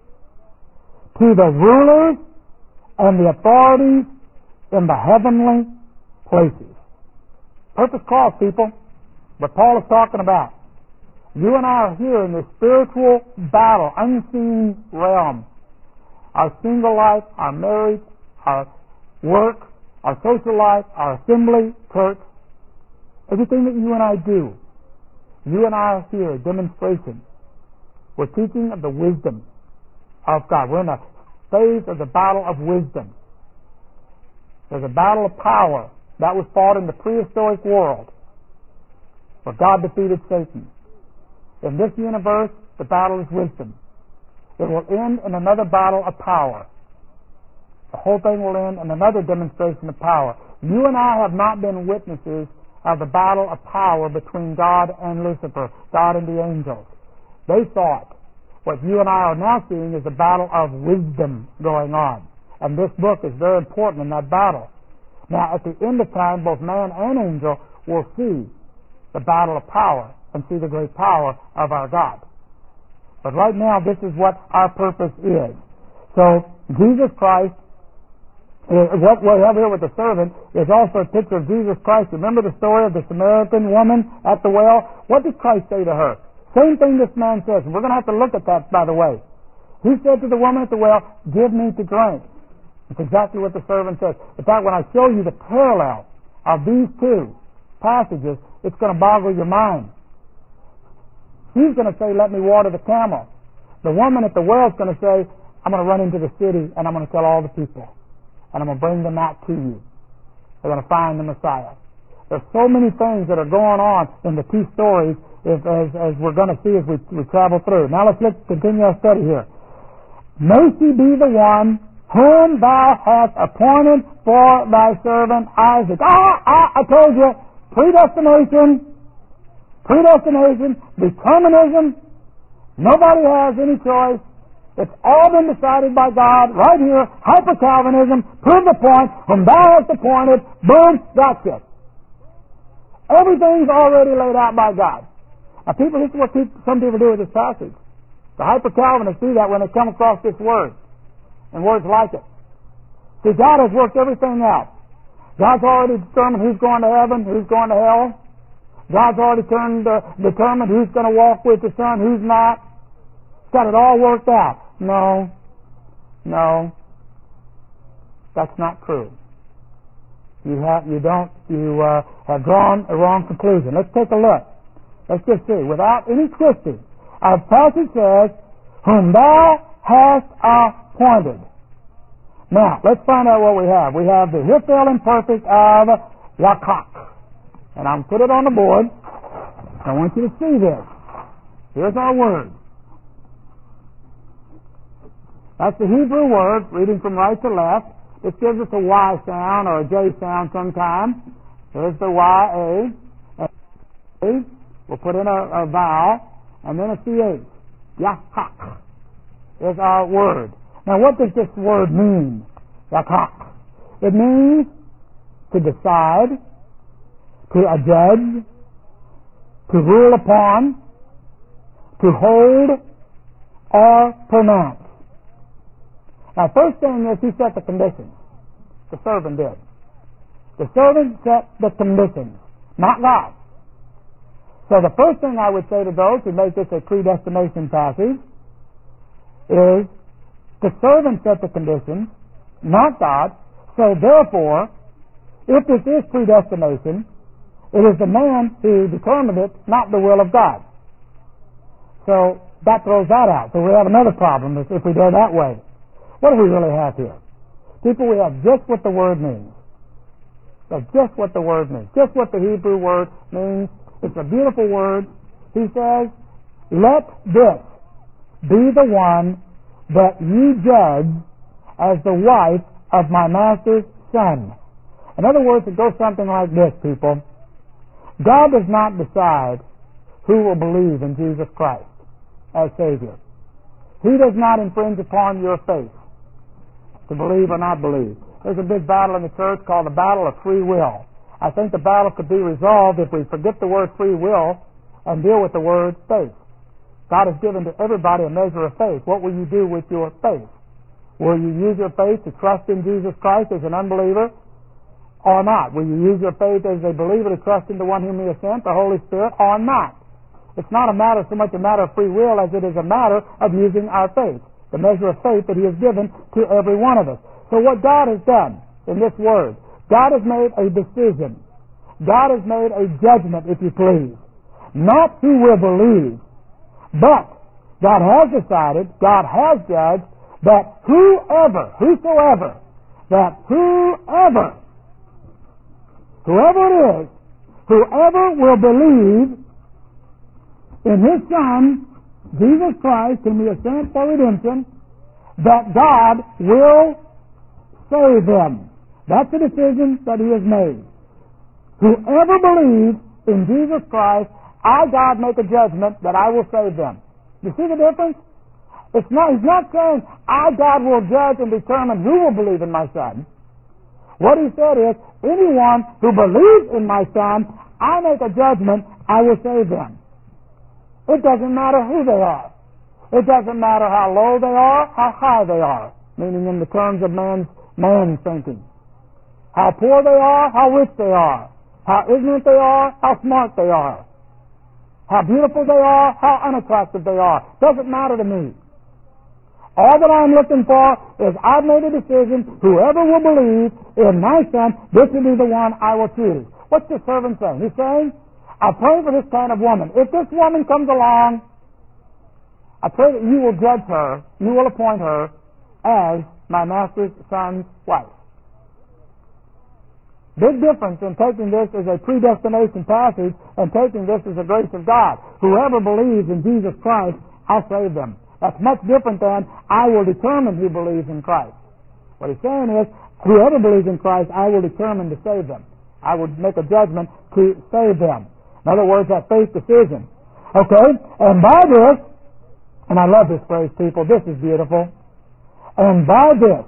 To the rulers and the authorities in the heavenly places. Purpose clause, people. What Paul is talking about. You and I are here in this spiritual battle, unseen realm. Our single life, our marriage, our work, our social life, our assembly, church, everything that you and I do, you and I are here, demonstration. We're teaching of the wisdom of God. We're in a phase of the battle of wisdom. There's a battle of power that was fought in the prehistoric world where God defeated Satan. In this universe, the battle is wisdom. It will end in another battle of power. The whole thing will end in another demonstration of power. You and I have not been witnesses of the battle of power between God and Lucifer, God and the angels. They saw it. What you and I are now seeing is a battle of wisdom going on. And this book is very important in that battle. Now, at the end of time, both man and angel will see the battle of power and see the great power of our God. But right now, this is what our purpose is. So, Jesus Christ, what we have here with the servant is also a picture of Jesus Christ. Remember the story of the Samaritan woman at the well? What did Christ say to her? Same thing this man says. And we're going to have to look at that, by the way. He said to the woman at the well, give me to drink. It's exactly what the servant says. In fact, when I show you the parallel of these two passages, it's going to boggle your mind. He's going to say, let me water the camel. The woman at the well is going to say, I'm going to run into the city and I'm going to tell all the people. And I'm going to bring them out to you. They're going to find the Messiah. There's so many things that are going on in the two stories if, as, as we're going to see as we, we travel through. Now let's look, continue our study here. May she be the one whom thou hast appointed for thy servant Isaac. Ah, ah, I told you, predestination, predestination, determinism, nobody has any choice. It's all been decided by God right here. Hyper-Calvinism, prove the point, whom thou hast appointed, boom, that's it. Everything's already laid out by God. Now people, this is what people, some people do with this passage. The hyper-Calvinists do that when they come across this word and words like it. See, God has worked everything out. God's already determined who's going to heaven, who's going to hell. God's already turned, uh, determined who's going to walk with the Son, who's not. He's got it all worked out. No, no, that's not true. You have, you don't, you uh, have drawn a wrong conclusion. Let's take a look. Let's just see. Without any twisting, our passage says, "Whom thou hast appointed." Now, let's find out what we have. We have the Hiphil imperfect of Yakak. And I'll put it on the board. I want you to see this. Here's our word. That's the Hebrew word, reading from right to left. This gives us a Y sound or a J sound sometime. There's the Y, A. A. We'll put in a, a vowel, and then a C H. Yakak is our word. Now, what does this word mean? Yakak. It means to decide, to adjudge, to rule upon, to hold, or pronounce. Now, first thing is he set the conditions. The servant did. The servant set the conditions, not God. So the first thing I would say to those who make this a predestination passage is the servant set the conditions, not God. So therefore, if this is predestination, it is the man who determined it, not the will of God. So that throws that out. So we have another problem if, if we go that way. What do we really have here? People, we have just what the word means. That's just what the word means. Just what the Hebrew word means. It's a beautiful word. He says, let this be the one that ye judge as the wife of my master's son. In other words, it goes something like this, people. God does not decide who will believe in Jesus Christ as Savior. He does not infringe upon your faith to believe or not believe. There's a big battle in the church called the battle of free will. I think the battle could be resolved if we forget the word free will and deal with the word faith. God has given to everybody a measure of faith. What will you do with your faith? Will you use your faith to trust in Jesus Christ as an unbeliever or not? Will you use your faith as a believer to trust in the one whom He has sent, the Holy Spirit, or not? It's not a matter so much a matter of free will as it is a matter of using our faith, the measure of faith that He has given to every one of us. So what God has done in this Word, God has made a decision. God has made a judgment, if you please. Not who will believe, but God has decided, God has judged, that whoever, whosoever, that whoever, whoever it is, whoever will believe in His Son, Jesus Christ, whom He has sent for redemption, that God will save them. That's the decision that He has made. Whoever believes in Jesus Christ, I, God, make a judgment that I will save them. You see the difference? It's not, He's not saying, I, God, will judge and determine who will believe in my Son. What He said is, anyone who believes in my Son, I make a judgment, I will save them. It doesn't matter who they are. It doesn't matter how low they are, how high they are, meaning in the terms of man's man thinking. How poor they are, how rich they are. How ignorant they are, how smart they are. How beautiful they are, how unattractive they are. Doesn't matter to me. All that I'm looking for is I've made a decision, whoever will believe in my Son, this will be the one I will choose. What's the servant saying? He's saying, I pray for this kind of woman. If this woman comes along, I pray that you will judge her, you will appoint her as my master's son's wife. Big difference in taking this as a predestination passage and taking this as the grace of God. Whoever believes in Jesus Christ, I'll save them. That's much different than I will determine who believes in Christ. What He's saying is, whoever believes in Christ, I will determine to save them. I would make a judgment to save them. In other words, that faith decision. Okay? And by this, and I love this phrase, people, this is beautiful. And by this,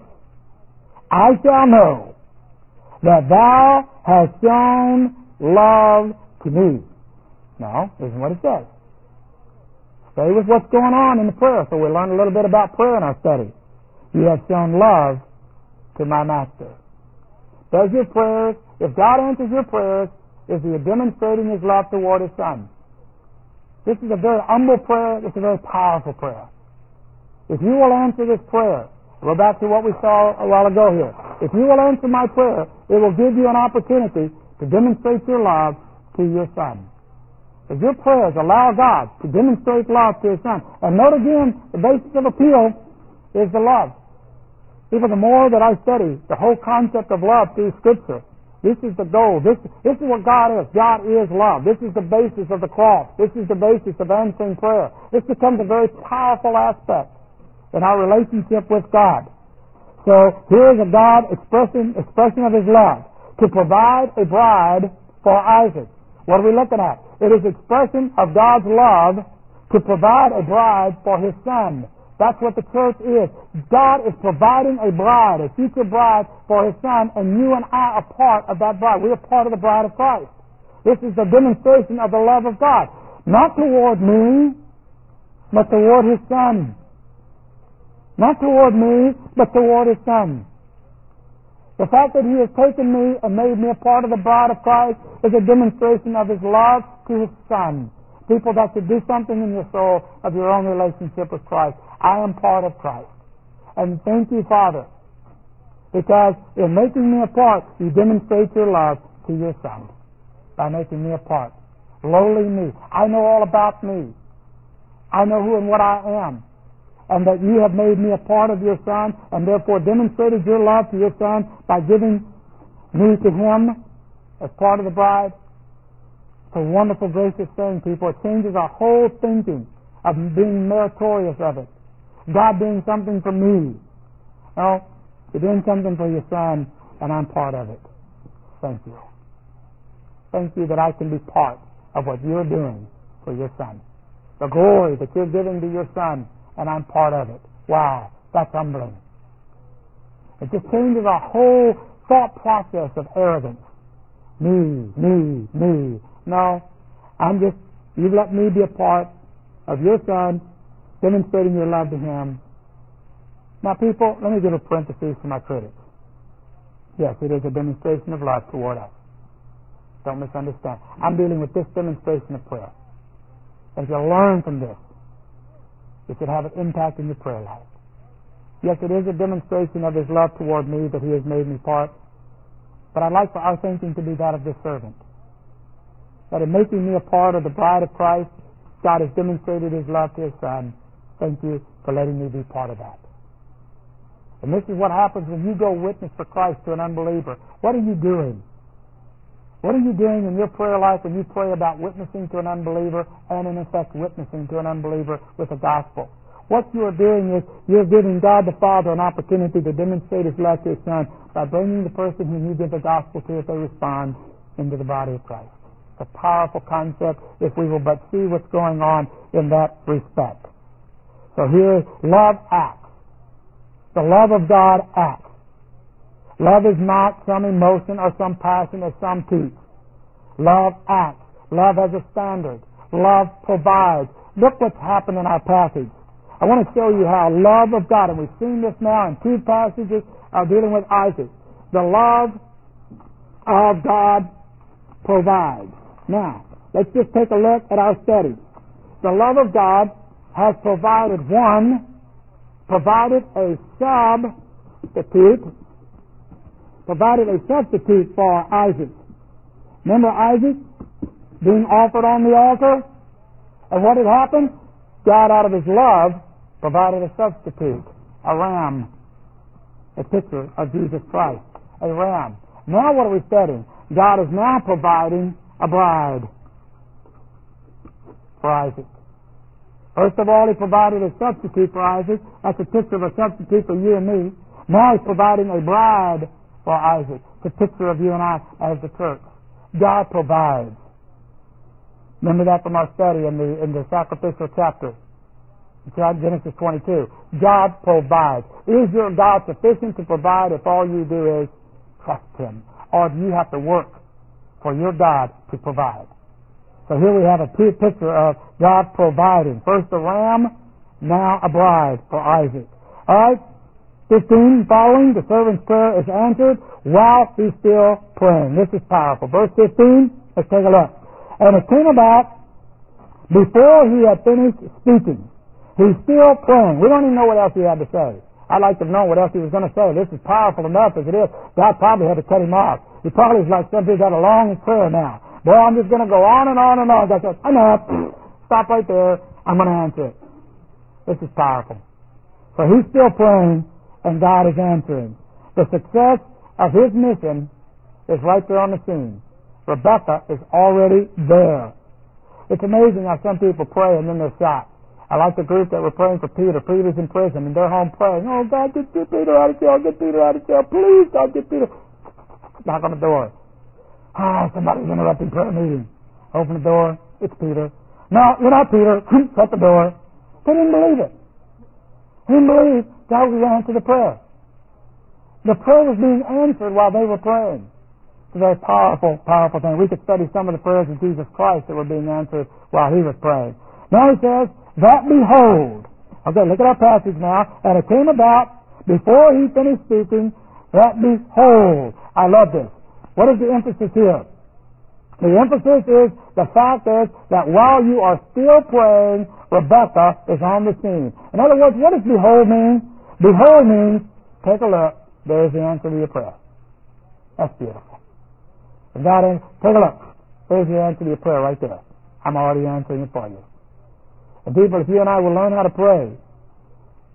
I shall know that thou hast shown love to me. No, isn't what it says. Stay with what's going on in the prayer, so we learn a little bit about prayer in our study. You have shown love to my master. Does your prayers, if God answers your prayers, is He demonstrating His love toward His Son? This is a very humble prayer. It's a very powerful prayer. If you will answer this prayer, go back to what we saw a while ago here. If you will answer my prayer, it will give you an opportunity to demonstrate your love to your Son. If your prayers allow God to demonstrate love to His Son, and note again, the basis of appeal is the love. Even the more that I study the whole concept of love through Scripture, this is the goal. This, this is what God is. God is love. This is the basis of the cross. This is the basis of answering prayer. This becomes a very powerful aspect in our relationship with God. So here is a God expressing expression of His love to provide a bride for Isaac. What are we looking at? It is expression of God's love to provide a bride for His Son. That's what the church is. God is providing a bride, a future bride for His Son, and you and I are part of that bride. We are part of the bride of Christ. This is the demonstration of the love of God. Not toward me, but toward His Son. Not toward me, but toward His Son. The fact that He has taken me and made me a part of the bride of Christ is a demonstration of His love to His Son. People, that should do something in your soul of your own relationship with Christ. I am part of Christ. And thank you, Father, because in making me a part, you demonstrate your love to your Son by making me a part. Lowly me. I know all about me. I know who and what I am. and that you have made me a part of your Son, and therefore demonstrated your love to your Son by giving me to Him as part of the bride. It's a wonderful, gracious thing, people. It changes our whole thinking of being meritorious of it. God doing something for me. No, you're doing something for your Son, and I'm part of it. Thank you. Thank you that I can be part of what you're doing for your Son. The glory that you're giving to your Son, and I'm part of it. Wow, that's humbling. It just changes our whole thought process of arrogance. Me, me, me. No, I'm just, you've let me be a part of your Son, demonstrating your love to Him. Now, people, let me give a parenthesis to my critics. Yes, it is a demonstration of love toward us. Don't misunderstand. I'm dealing with this demonstration of prayer. And if you learn from this, it should have an impact in your prayer life. Yes, it is a demonstration of His love toward me that He has made me part. But I'd like for our thinking to be that of this servant. That in making me a part of the bride of Christ, God has demonstrated His love to His Son. Thank you for letting me be part of that. And this is what happens when you go witness for Christ to an unbeliever. What are you doing? What are you doing in your prayer life when you pray about witnessing to an unbeliever and, in effect, witnessing to an unbeliever with the gospel? What you are doing is you're giving God the Father an opportunity to demonstrate His love to His Son by bringing the person whom you give the gospel to, if they respond, into the body of Christ. It's a powerful concept if we will but see what's going on in that respect. So here, love acts. The love of God acts. Love is not some emotion or some passion or some peace. Love acts. Love has a standard. Love provides. Look what's happened in our passage. I want to show you how love of God, and we've seen this now in two passages uh, dealing with Isaac. The love of God provides. Now, let's just take a look at our study. The love of God has provided one, provided a substitute, provided a substitute for Isaac. Remember Isaac being offered on the altar? And what had happened? God, out of His love, provided a substitute, a ram, a picture of Jesus Christ, a ram. Now what are we studying? God is now providing a bride for Isaac. First of all, He provided a substitute for Isaac. That's a picture of a substitute for you and me. Now He's providing a bride for Isaac. It's a picture of you and I as the church. God provides. Remember that from our study in the in the sacrificial chapter. Genesis twenty-two. God provides. Is your God sufficient to provide if all you do is trust Him? Or do you have to work for your God to provide? So here we have a picture of God providing. First a ram, now a bride for Isaac. All right, fifteen following, the servant's prayer is answered while he's still praying. This is powerful. Verse fifteen, let's take a look. And it came about before he had finished speaking. He's still praying. We don't even know what else he had to say. I'd like to know what else he was going to say. This is powerful enough as it is. God probably had to cut him off. He probably was like, somebody's got a long prayer now. Boy, I'm just going to go on and on and on. God says, enough. Stop right there. I'm going to answer it. This is powerful. So he's still praying, and God is answering. The success of his mission is right there on the scene. Rebecca is already there. It's amazing how some people pray and then they're shot. I like the group that were praying for Peter. Peter's in prison, and they're home praying, oh, God, get, get Peter out of jail. Get Peter out of jail. Please, God, get Peter. Knock on the door. Ah, oh, somebody's interrupting prayer meeting. Open the door. It's Peter. No, you're not Peter. Shut the door. They didn't believe it. They didn't believe God would answer the prayer. The prayer was being answered while they were praying. It's a very powerful, powerful thing. We could study some of the prayers of Jesus Christ that were being answered while he was praying. Now he says, that behold. Okay, look at our passage now. And it came about, before he finished speaking, that behold. I love this. What is the emphasis here? The emphasis is, the fact is, that while you are still praying, Rebecca is on the scene. In other words, what does behold mean? Behold means, take a look, there's the answer to your prayer. That's beautiful. And God, take a look, there's the answer to your prayer right there. I'm already answering it for you. And people, if you and I will learn how to pray,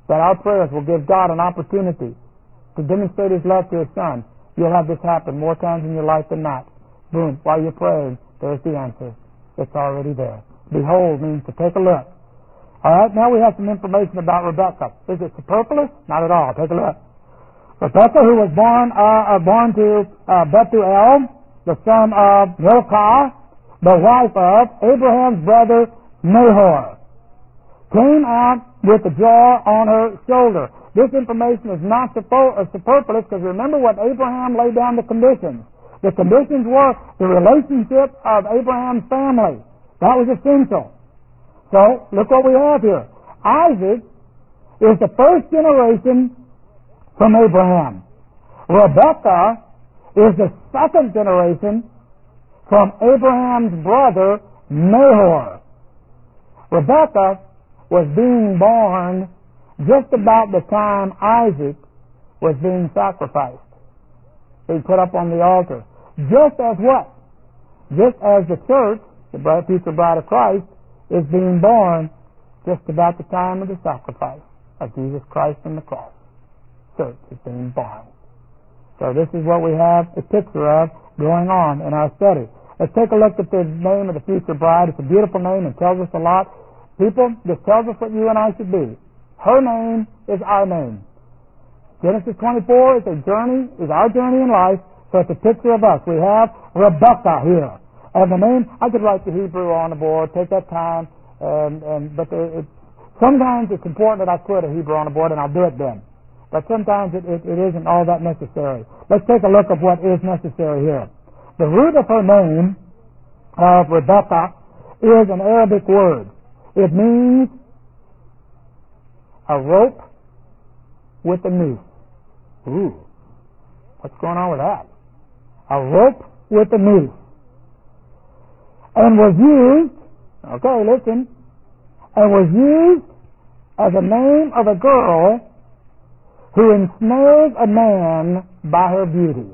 that our prayers will give God an opportunity to demonstrate His love to His Son, you'll have this happen more times in your life than not. Boom, while you're praying, there's the answer. It's already there. Behold means to take a look. All right, now we have some information about Rebekah. Is it superfluous? Not at all. Take a look. Rebekah, who was born uh, uh, born to uh, Bethuel, the son of Milcah, the wife of Abraham's brother Nahor, came out with the jar on her shoulder. This information is not superfluous because remember what Abraham laid down the conditions. The conditions were the relationship of Abraham's family. That was essential. So, look what we have here. Isaac is the first generation from Abraham. Rebekah is the second generation from Abraham's brother Nahor. Rebekah was being born just about the time Isaac was being sacrificed. Being put up on the altar. Just as what? Just as the church, the future bride of Christ, is being born just about the time of the sacrifice of Jesus Christ on the cross. Church is being born. So this is what we have a picture of going on in our study. Let's take a look at the name of the future bride. It's a beautiful name and tells us a lot. People, this tells us what you and I should be. Her name is our name. Genesis twenty-four is a journey, is our journey in life, so it's a picture of us. We have Rebekah here. And the name, I could write the Hebrew on the board, take that time, and, and but it, sometimes it's important that I put a Hebrew on the board, and I'll do it then. But sometimes it, it, it isn't all that necessary. Let's take a look at what is necessary here. The root of her name, of Rebekah, is an Arabic word. It means a rope with a noose. Ooh, what's going on with that? A rope with a noose. And was used, okay, listen, and was used as a name of a girl who ensnares a man by her beauty.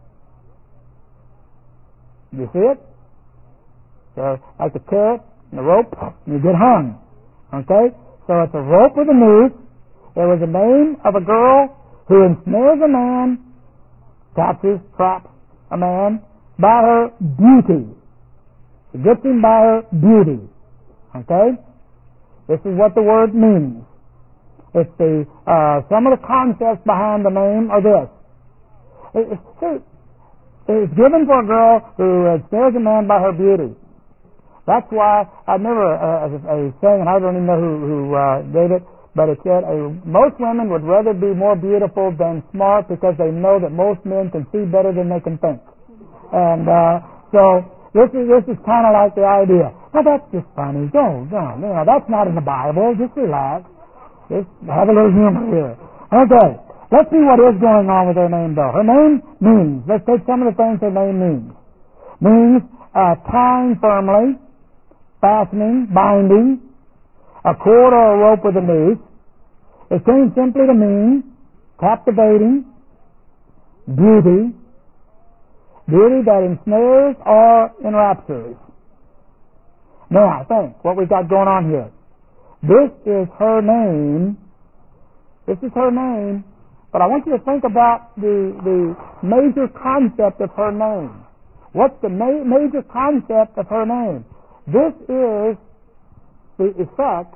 You see it? So, like the carrot and the rope, and you get hung. Okay? So it's a rope with a noose. It was a name of a girl who ensnares a man, catches, traps a man, by her beauty. She gets him by her beauty. Okay? This is what the word means. It's the, uh, some of the concepts behind the name are this. It, it, see, it's given for a girl who ensnares a man by her beauty. That's why I never, uh, a, a saying, and I don't even know who, who uh, gave it, but it said, uh, most women would rather be more beautiful than smart because they know that most men can see better than they can think. And uh, so this is this is kind of like the idea. Now that's just funny. Don't, don't, you know, that's not in the Bible. Just relax. Just have a little humor here. Okay, let's see what is going on with her name, though. Her name means, let's take some of the things her name means. Means uh, tying firmly, fastening, binding, a cord or a rope with a noose. It came simply to mean captivating, beauty, beauty that ensnares or enraptures. Now, think what we've got going on here. This is her name. This is her name. But I want you to think about the, the major concept of her name. What's the ma- major concept of her name? This is the effect,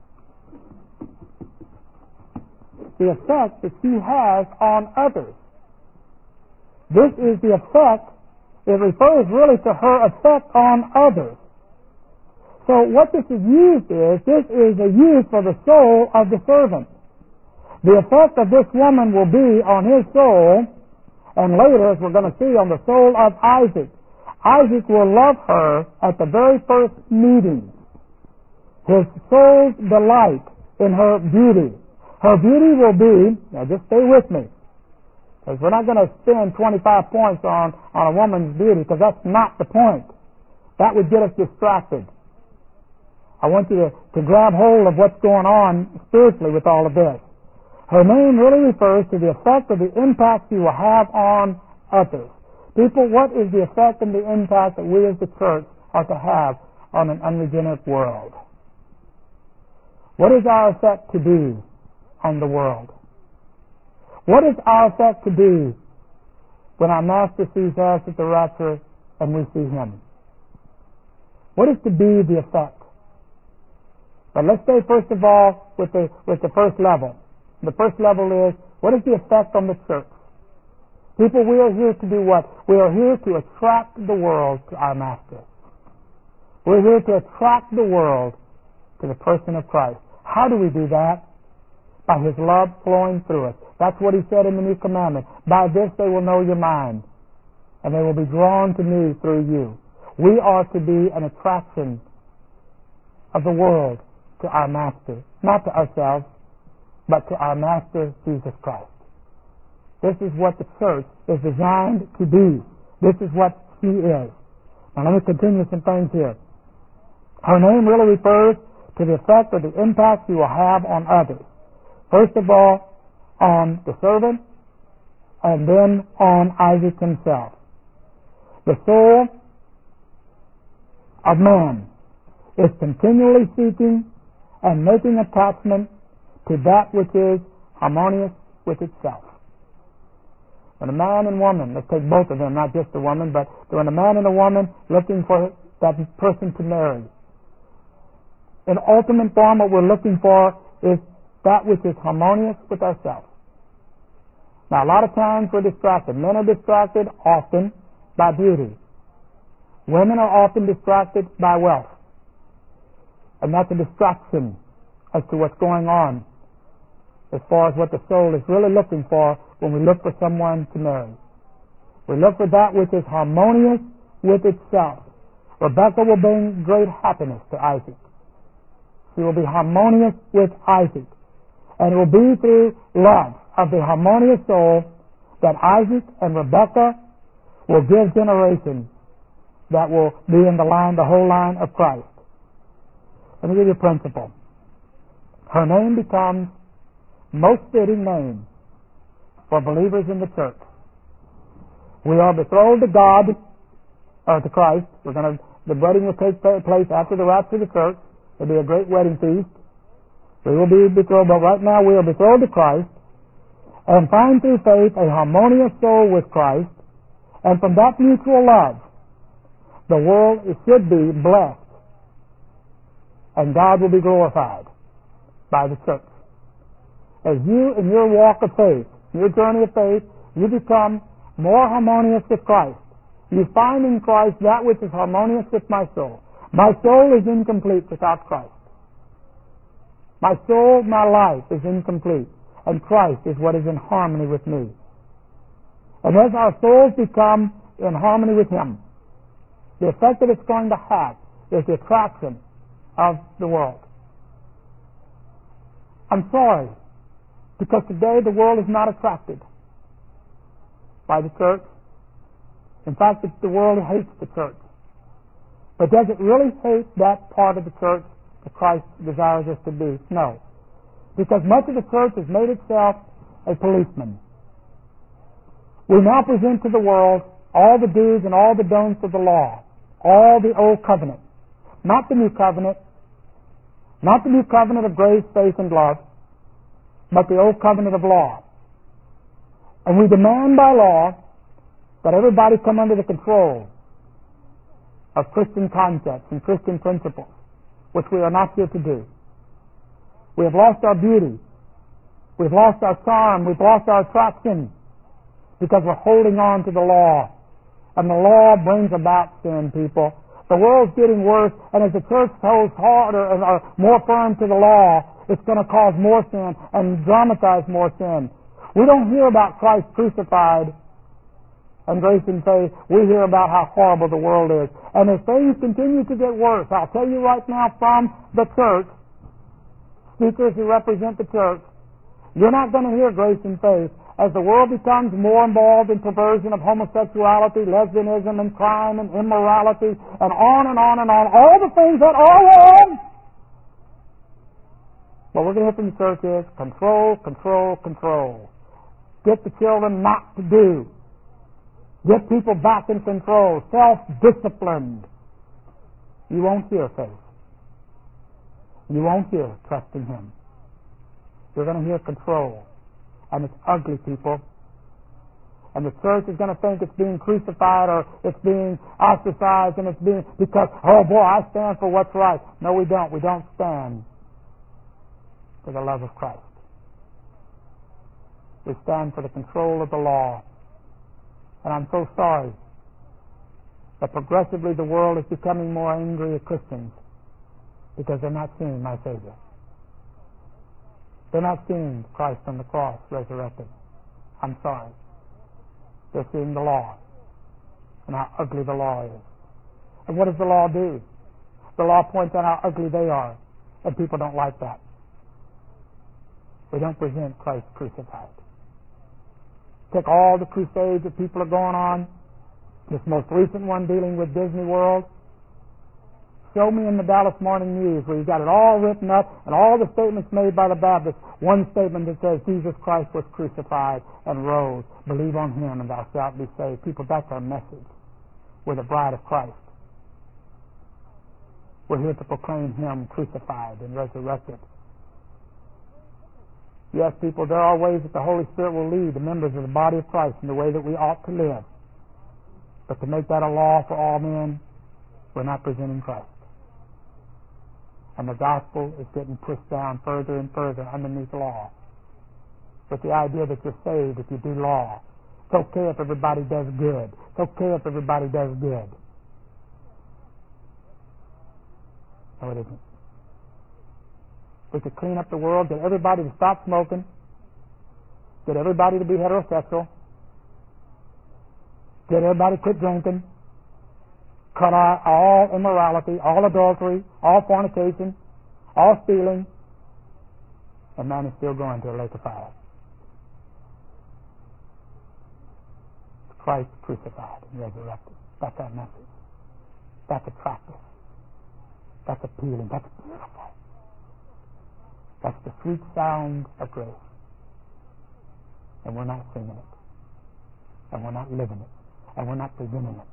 the effect that she has on others. This is the effect, it refers really to her effect on others. So what this is used is, this is a use for the soul of the servant. The effect of this woman will be on his soul, and later, as we're going to see, on the soul of Isaac. Isaac will love her at the very first meeting. His soul's delight in her beauty. Her beauty will be, now just stay with me, because we're not going to spend twenty-five points on, on a woman's beauty, because that's not the point. That would get us distracted. I want you to, to grab hold of what's going on spiritually with all of this. Her name really refers to the effect or the impact she will have on others. People, what is the effect and the impact that we as the church are to have on an unregenerate world? What is our effect to be on the world? What is our effect to be when our Master sees us at the rapture and we see Him? What is to be the effect? But let's stay first of all with the, with the first level. The first level is, what is the effect on the church? People, we are here to do what? We are here to attract the world to our Master. We're here to attract the world to the person of Christ. How do we do that? By His love flowing through us. That's what He said in the New Commandment. By this they will know your mind, and they will be drawn to me through you. We are to be an attraction of the world to our Master. Not to ourselves, but to our Master, Jesus Christ. This is what the church is designed to be. This is what she is. Now let me continue some things here. Her name really refers to the effect or the impact she will have on others. First of all, on the servant, and then on Isaac himself. The soul of man is continually seeking and making attachment to that which is harmonious with itself. When a man and woman, let's take both of them, not just the woman, but when a man and a woman looking for that person to marry, in ultimate form what we're looking for is that which is harmonious with ourselves. Now, a lot of times we're distracted. Men are distracted often by beauty. Women are often distracted by wealth. And that's a distraction as to what's going on as far as what the soul is really looking for when we look for someone to marry. We look for that which is harmonious with itself. Rebekah will bring great happiness to Isaac. She will be harmonious with Isaac. And it will be through love of the harmonious soul that Isaac and Rebekah will give generations that will be in the line, the whole line of Christ. Let me give you a principle. Her name becomes most fitting name for believers in the church. We are betrothed to God, or to Christ. We're going to, the wedding will take place after the rapture of the church. There'll be a great wedding feast. We will be betrothed, but right now we are betrothed to Christ, and find through faith a harmonious soul with Christ, and from that mutual love, the world should be blessed, and God will be glorified by the church. As you, in your walk of faith, your journey of faith, you become more harmonious with Christ. You find in Christ that which is harmonious with my soul. My soul is incomplete without Christ. My soul, my life is incomplete, and Christ is what is in harmony with me. And as our souls become in harmony with Him, the effect that it's going to have is the attraction of the world. I'm sorry, because today the world is not attracted by the church. In fact, the world hates the church. But does it really hate that part of the church that Christ desires us to be? No. Because much of the church has made itself a policeman. We now present to the world all the do's and all the don'ts of the law, all the old covenant, not the new covenant, not the new covenant of grace, faith, and love, but the old covenant of law. And we demand by law that everybody come under the control of Christian concepts and Christian principles, which we are not here to do. We have lost our beauty. We've lost our charm. We've lost our attraction because we're holding on to the law. And the law brings about sin, people. The world's getting worse, and as the church holds harder and are more firm to the law, it's going to cause more sin and dramatize more sin. We don't hear about Christ crucified and grace and faith. We hear about how horrible the world is. And as things continue to get worse, I'll tell you right now from the church, speakers who represent the church, you're not going to hear grace and faith. As the world becomes more involved in perversion of homosexuality, lesbianism, and crime, and immorality, and on and on and on, all the things that are wrong, what we're going to hear from the church is control, control, control. Get the children not to do. Get people back in control, self-disciplined. You won't hear faith. You won't hear trust in Him. You're going to hear control. And it's ugly, people. And the church is going to think it's being crucified or it's being ostracized and it's being because, oh boy, I stand for what's right. No, we don't. We don't stand for the love of Christ. We stand for the control of the law. And I'm so sorry that progressively the world is becoming more angry at Christians because they're not seeing my Savior. They're not seeing Christ on the cross resurrected. I'm sorry. They're seeing the law and how ugly the law is. And what does the law do? The law points out how ugly they are, and people don't like that. We don't present Christ crucified. Take all the crusades that people are going on, this most recent one dealing with Disney World. Show me in the Dallas Morning News where you've got it all written up and all the statements made by the Baptists. One statement that says Jesus Christ was crucified and rose. Believe on Him and thou shalt be saved. People, that's our message. We're the bride of Christ. We're here to proclaim Him crucified and resurrected. Yes, people, there are ways that the Holy Spirit will lead the members of the body of Christ in the way that we ought to live. But to make that a law for all men, we're not presenting Christ. And the gospel is getting pushed down further and further underneath law. With the idea that you're saved if you do law. It's okay if everybody does good. It's okay if everybody does good. No, it isn't. We could clean up the world, get everybody to stop smoking, get everybody to be heterosexual, get everybody to quit drinking, cut out all immorality, all adultery, all fornication, all stealing, and man is still going to a lake of fire. Christ crucified and resurrected. That's our message. That's attractive. That's appealing. That's beautiful. That's the sweet sound of grace. And we're not singing it. And we're not living it. And we're not presenting it.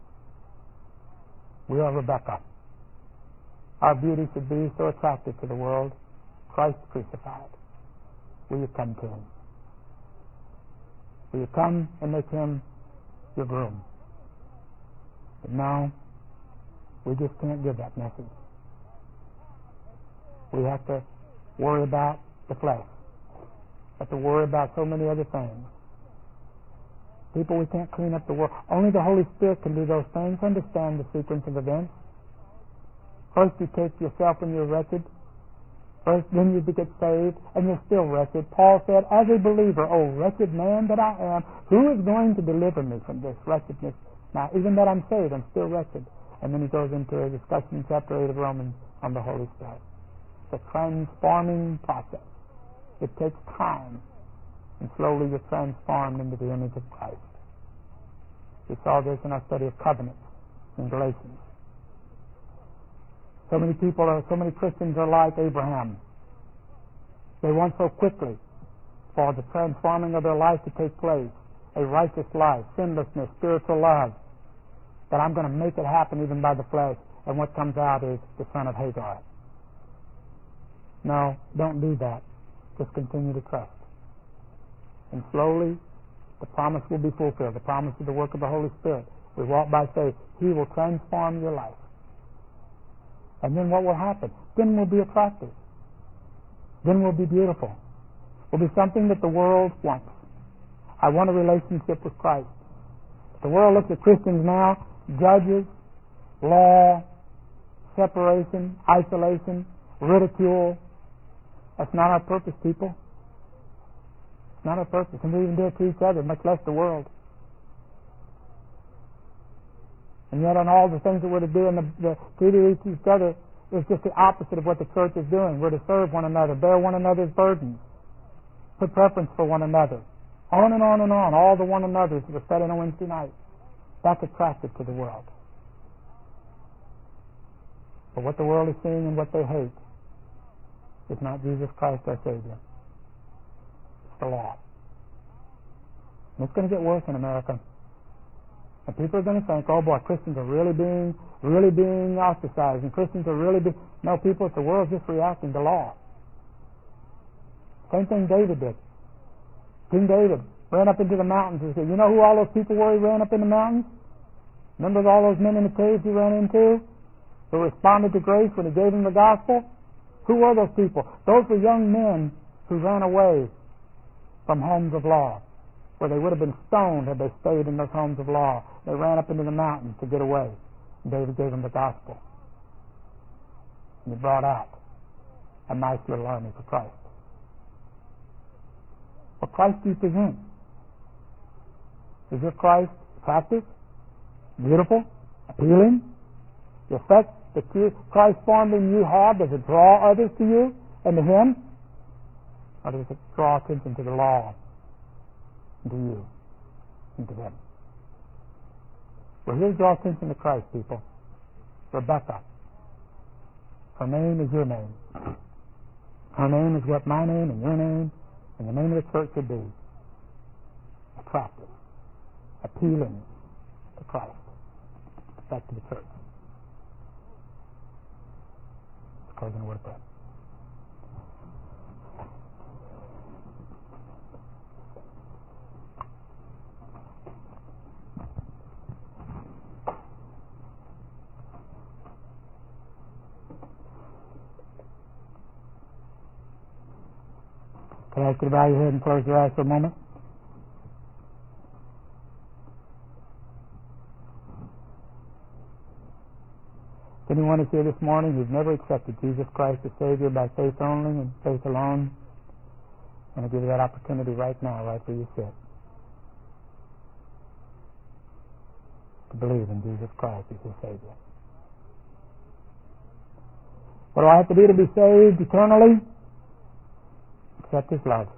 We are Rebecca. Our beauty should be so attractive to the world. Christ crucified. Will you come to Him? Will you come and make Him your groom? But no, we just can't give that message. We have to worry about the flesh. We have to worry about so many other things. People, we can't clean up the world. Only the Holy Spirit can do those things. Understand the sequence of events. First you take yourself when you're wretched. First then you get saved and you're still wretched. Paul said, as a believer, oh wretched man that I am, who is going to deliver me from this wretchedness? Now, even that I'm saved, I'm still wretched. And then he goes into a discussion in chapter eight of Romans on the Holy Spirit. It's a transforming process. It takes time. And slowly you're transformed into the image of Christ. We saw this in our study of covenants in Galatians. So many people are, so many Christians are like Abraham. They want so quickly for the transforming of their life to take place, a righteous life, sinlessness, spiritual love, that I'm going to make it happen even by the flesh, and what comes out is the son of Hagar. No, don't do that. Just continue to trust. And slowly, the promise will be fulfilled. The promise is the work of the Holy Spirit. We walk by faith. He will transform your life. And then what will happen? Then we'll be attractive. Then we'll be beautiful. We'll be something that the world wants. I want a relationship with Christ. The world looks at Christians now, judges, law, separation, isolation, ridicule. That's not our purpose, people. It's not our purpose. And we even do it to each other, much less the world. And yet on all the things that we're to do in the, the to each other is just the opposite of what the church is doing. We're to serve one another, bear one another's burdens, put preference for one another. On and on and on, all the one another's that are said on a Wednesday night. That's attractive to the world. But what the world is seeing and what they hate is not Jesus Christ our Savior. It's the law. And it's going to get worse in America. And people are going to think, oh boy, Christians are really being really being ostracized, and Christians are really being... No, people, it's the world's just reacting to law. Same thing David did. King David ran up into the mountains and said, you know who all those people were he ran up in the mountains? Remember all those men in the caves he ran into who responded to grace when he gave them the gospel? Who were those people? Those were young men who ran away from homes of law, where they would have been stoned had they stayed in those homes of law. They ran up into the mountains to get away. And David gave them the gospel. And he brought out a nice little army for Christ. What Christ do you present? Is your Christ attractive, beautiful, appealing? The effect that you, Christ formed in you have, does it draw others to you and to Him? Or does it draw attention to the law and to you and to them? Well, here draw attention to Christ, people. Rebecca. Her name is your name. Her name is what my name and your name and the name of the church should be. Attractive. Appealing to Christ. Back to the church. Let's close in a word of prayer. Can I ask you to bow your head and close your eyes for a moment? If anyone is here this morning who's never accepted Jesus Christ as Savior by faith only and faith alone, I'm going to give you that opportunity right now, right where you sit, to believe in Jesus Christ as your Savior. What do I have to do to be saved eternally? Accept His love.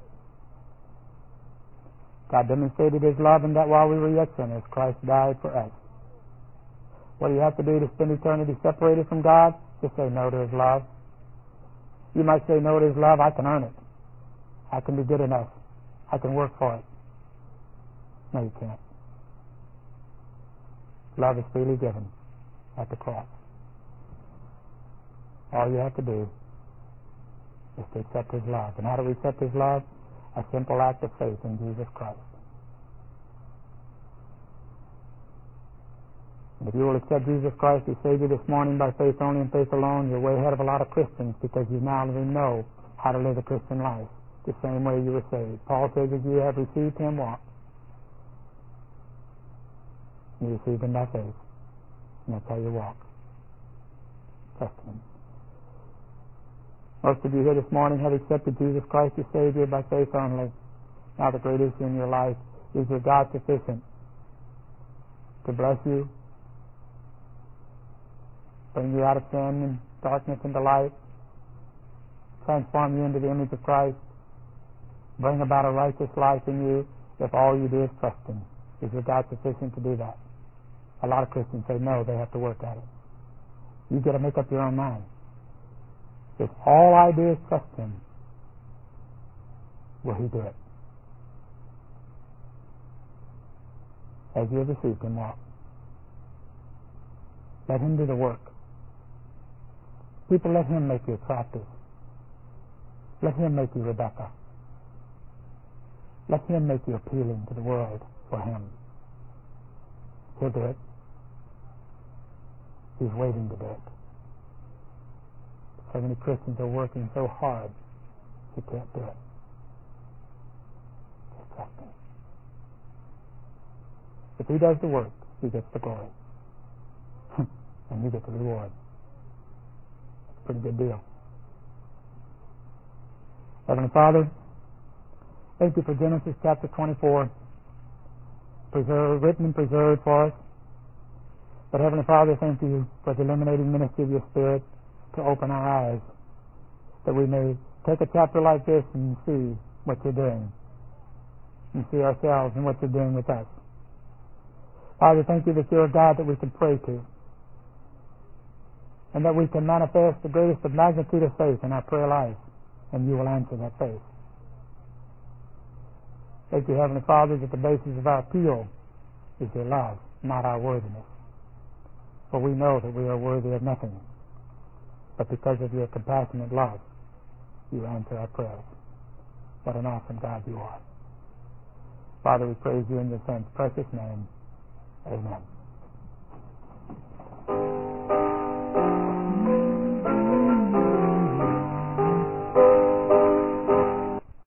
God demonstrated His love in that while we were yet sinners, Christ died for us. What do you have to do to spend eternity separated from God? Just say no to His love. You might say no to His love. I can earn it. I can be good enough. I can work for it. No, you can't. Love is freely given at the cross. All you have to do is to accept His love. And how do we accept His love? A simple act of faith in Jesus Christ. And if you will accept Jesus Christ as Savior this morning by faith only and faith alone, you're way ahead of a lot of Christians because you now know how to live a Christian life the same way you were saved. Paul says if you have received Him, walk. You received Him by faith. And that's how you walk. Trust Him. Most of you here this morning have accepted Jesus Christ as Savior by faith only. Now the great issue in your life is your God sufficient to bless you, bring you out of sin and darkness into light, transform you into the image of Christ, bring about a righteous life in you if all you do is trust Him. Is your God sufficient to do that? A lot of Christians say no, they have to work at it. You got to make up your own mind. If all I do is trust Him, will He do it? As you have received Him, walk. Let Him do the work. People, let Him make you attractive. Let Him make you Rebecca. Let Him make you appealing to the world for Him. He'll do it. He's waiting to do it. So many Christians are working so hard, you can't do it. Just trust Him. If He does the work, He gets the glory. And you get the reward. It's a pretty good deal. Heavenly Father, thank You for Genesis chapter twenty-four, preserved, written and preserved for us. But Heavenly Father, thank You for the illuminating ministry of Your Spirit to open our eyes, that we may take a chapter like this and see what You're doing, and see ourselves and what You're doing with us. Father, thank You that You're a God that we can pray to, and that we can manifest the greatest of magnitude of faith in our prayer life, and You will answer that faith. Thank You, Heavenly Father, that the basis of our appeal is Your love, not our worthiness. For we know that we are worthy of nothing, but because of Your compassionate love, You answer our prayers. What an awesome God you are. Father, we praise you in your Son's precious name. Amen.